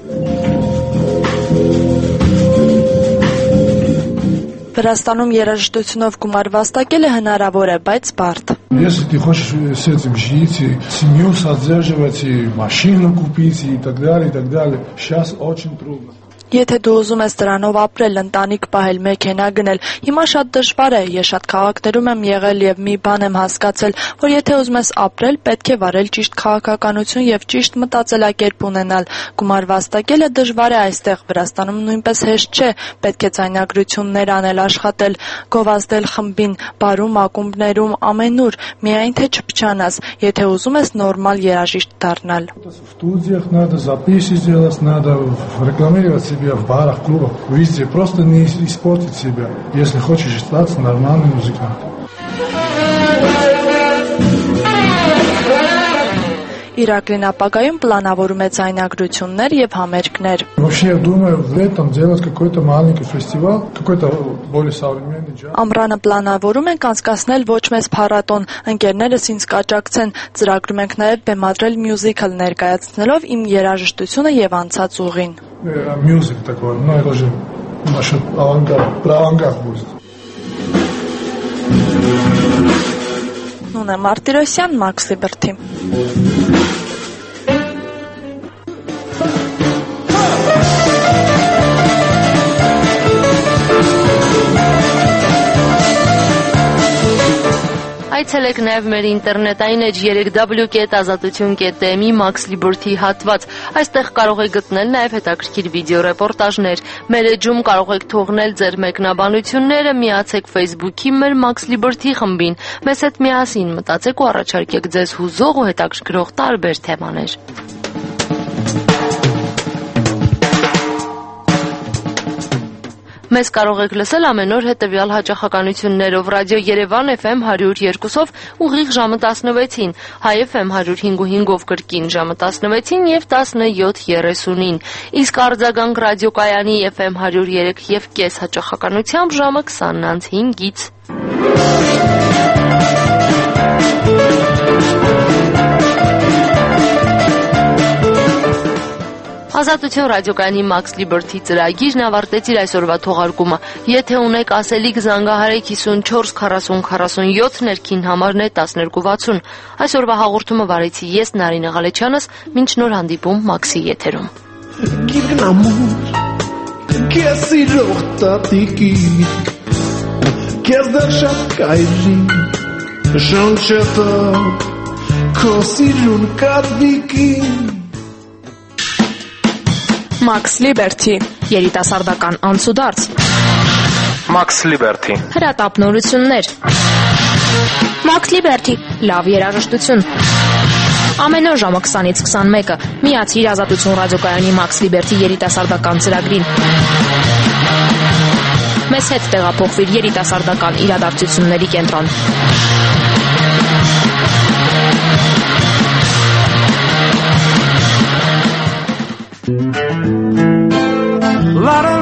Վրաստանում երաժշտությունով գումար վաստակելը հնարավոր է, բայց բարդ։ Если ты хочешь с этим жить, и семью содерживать, и машину купить, и так далее, сейчас очень трудно. Եթե դու ուզում ես դրանով ապրել, ընտանիք պահել, մեքենա գնել, հիմա շատ դժվար է, ես շատ քաղաքներում եմ եղել եւ մի բան եմ հասկացել, որ եթե ուզում ես ապրել, պետք է վարել ճիշտ քաղաքականություն եւ ճիշտ մտածելակերպ ունենալ։ Գումար վաստակելը դժվար է այստեղ, Վրաստանում նույնպես հեշտ չէ, պետք է ձայնագրություններ անել, աշխատել, գովազդել խմբին, բարում, ակումբներում, ամենուր, միայն թե չփչանաս, եթե ուզում ես նորմալ երաժիշտ дառնալ։ В студиях надо записи делать, надо рекламировать себя в барах, клубах, везде. Просто не испортить себя, если хочешь стать нормальным музыкантом. Իրակլին ապագայում պլանավորում է ձայնագրություններ եւ համերգներ։ Вообще, я думаю, летом делать какой-то маленький фестиваль, какой-то более современный джаз. Ամռանը պլանավորում ենք անցկացնել ոչ մեծ փառատոն, ընկերներս ինձ կաջակցեն, ծրագրում ենք նաեւ բեմադրել մյուզիկլ ներկայացնելով իմ երաժշտությունը եւ անցած ուղին։ Мюзик такой, ну это же наш авангард, про авангард будет. Նունե Մարտիրոսյան, Մաքս Լիբերթի։ Այցելեք նաև մեր ինտերնետային էջ 3w.azatutun.am-ի Max Liberty հատված։ Այստեղ կարող եք գտնել նաև հետաքրքիր վիդեոռեպորտաժներ։ Մեր էջում կարող եք թողնել ձեր մեկնաբանությունները, միացեք Facebook-ի մեր Max Liberty խմբին։ Մեզ հետ միասին մտածեք ու առաջարկեք ձեզ հուզող ու հետաքրքրող տարբեր թեմաներ։ Մեզ կարող եք լսել ամեն օր հետևյալ հաճախականություններով՝ Ռադիո Երևան FM 102-ով ուղիղ ժամը 16-ին, Հայ FM 105.5-ով կրկին ժամը 16-ին եւ 17:30-ին, իսկ արձագանք ռադիոկայանի FM 103.5 հաճախականությամբ ժամը 20:05-ից։ Ազատություն ռադիոկայանի Max Liberty ծրագիրն ավարտեց իր այսօրվա թողարկումը։ Եթե ունեք ասելիք, զանգահարեք 54 40 47 ներքին համարն է 1260։ Այսօրվա հաղորդումը վարեցի ես Նարինե Ղալեչյանս, մինչ նոր հանդիպում Մաքսի եթերում։ Max Liberty երիտասարդական անցուդարձ Max Liberty հրատապնորություններ Max Liberty լավ երաժշտություն ամեն օր ժամը 20-ից 21-ը միացիր Ազատություն ռադիոկայանի Max Liberty երիտասարդական ծրագրին մեզ հետ տեղափոխվիր երիտասարդական իրադարձությունների կենտրոն La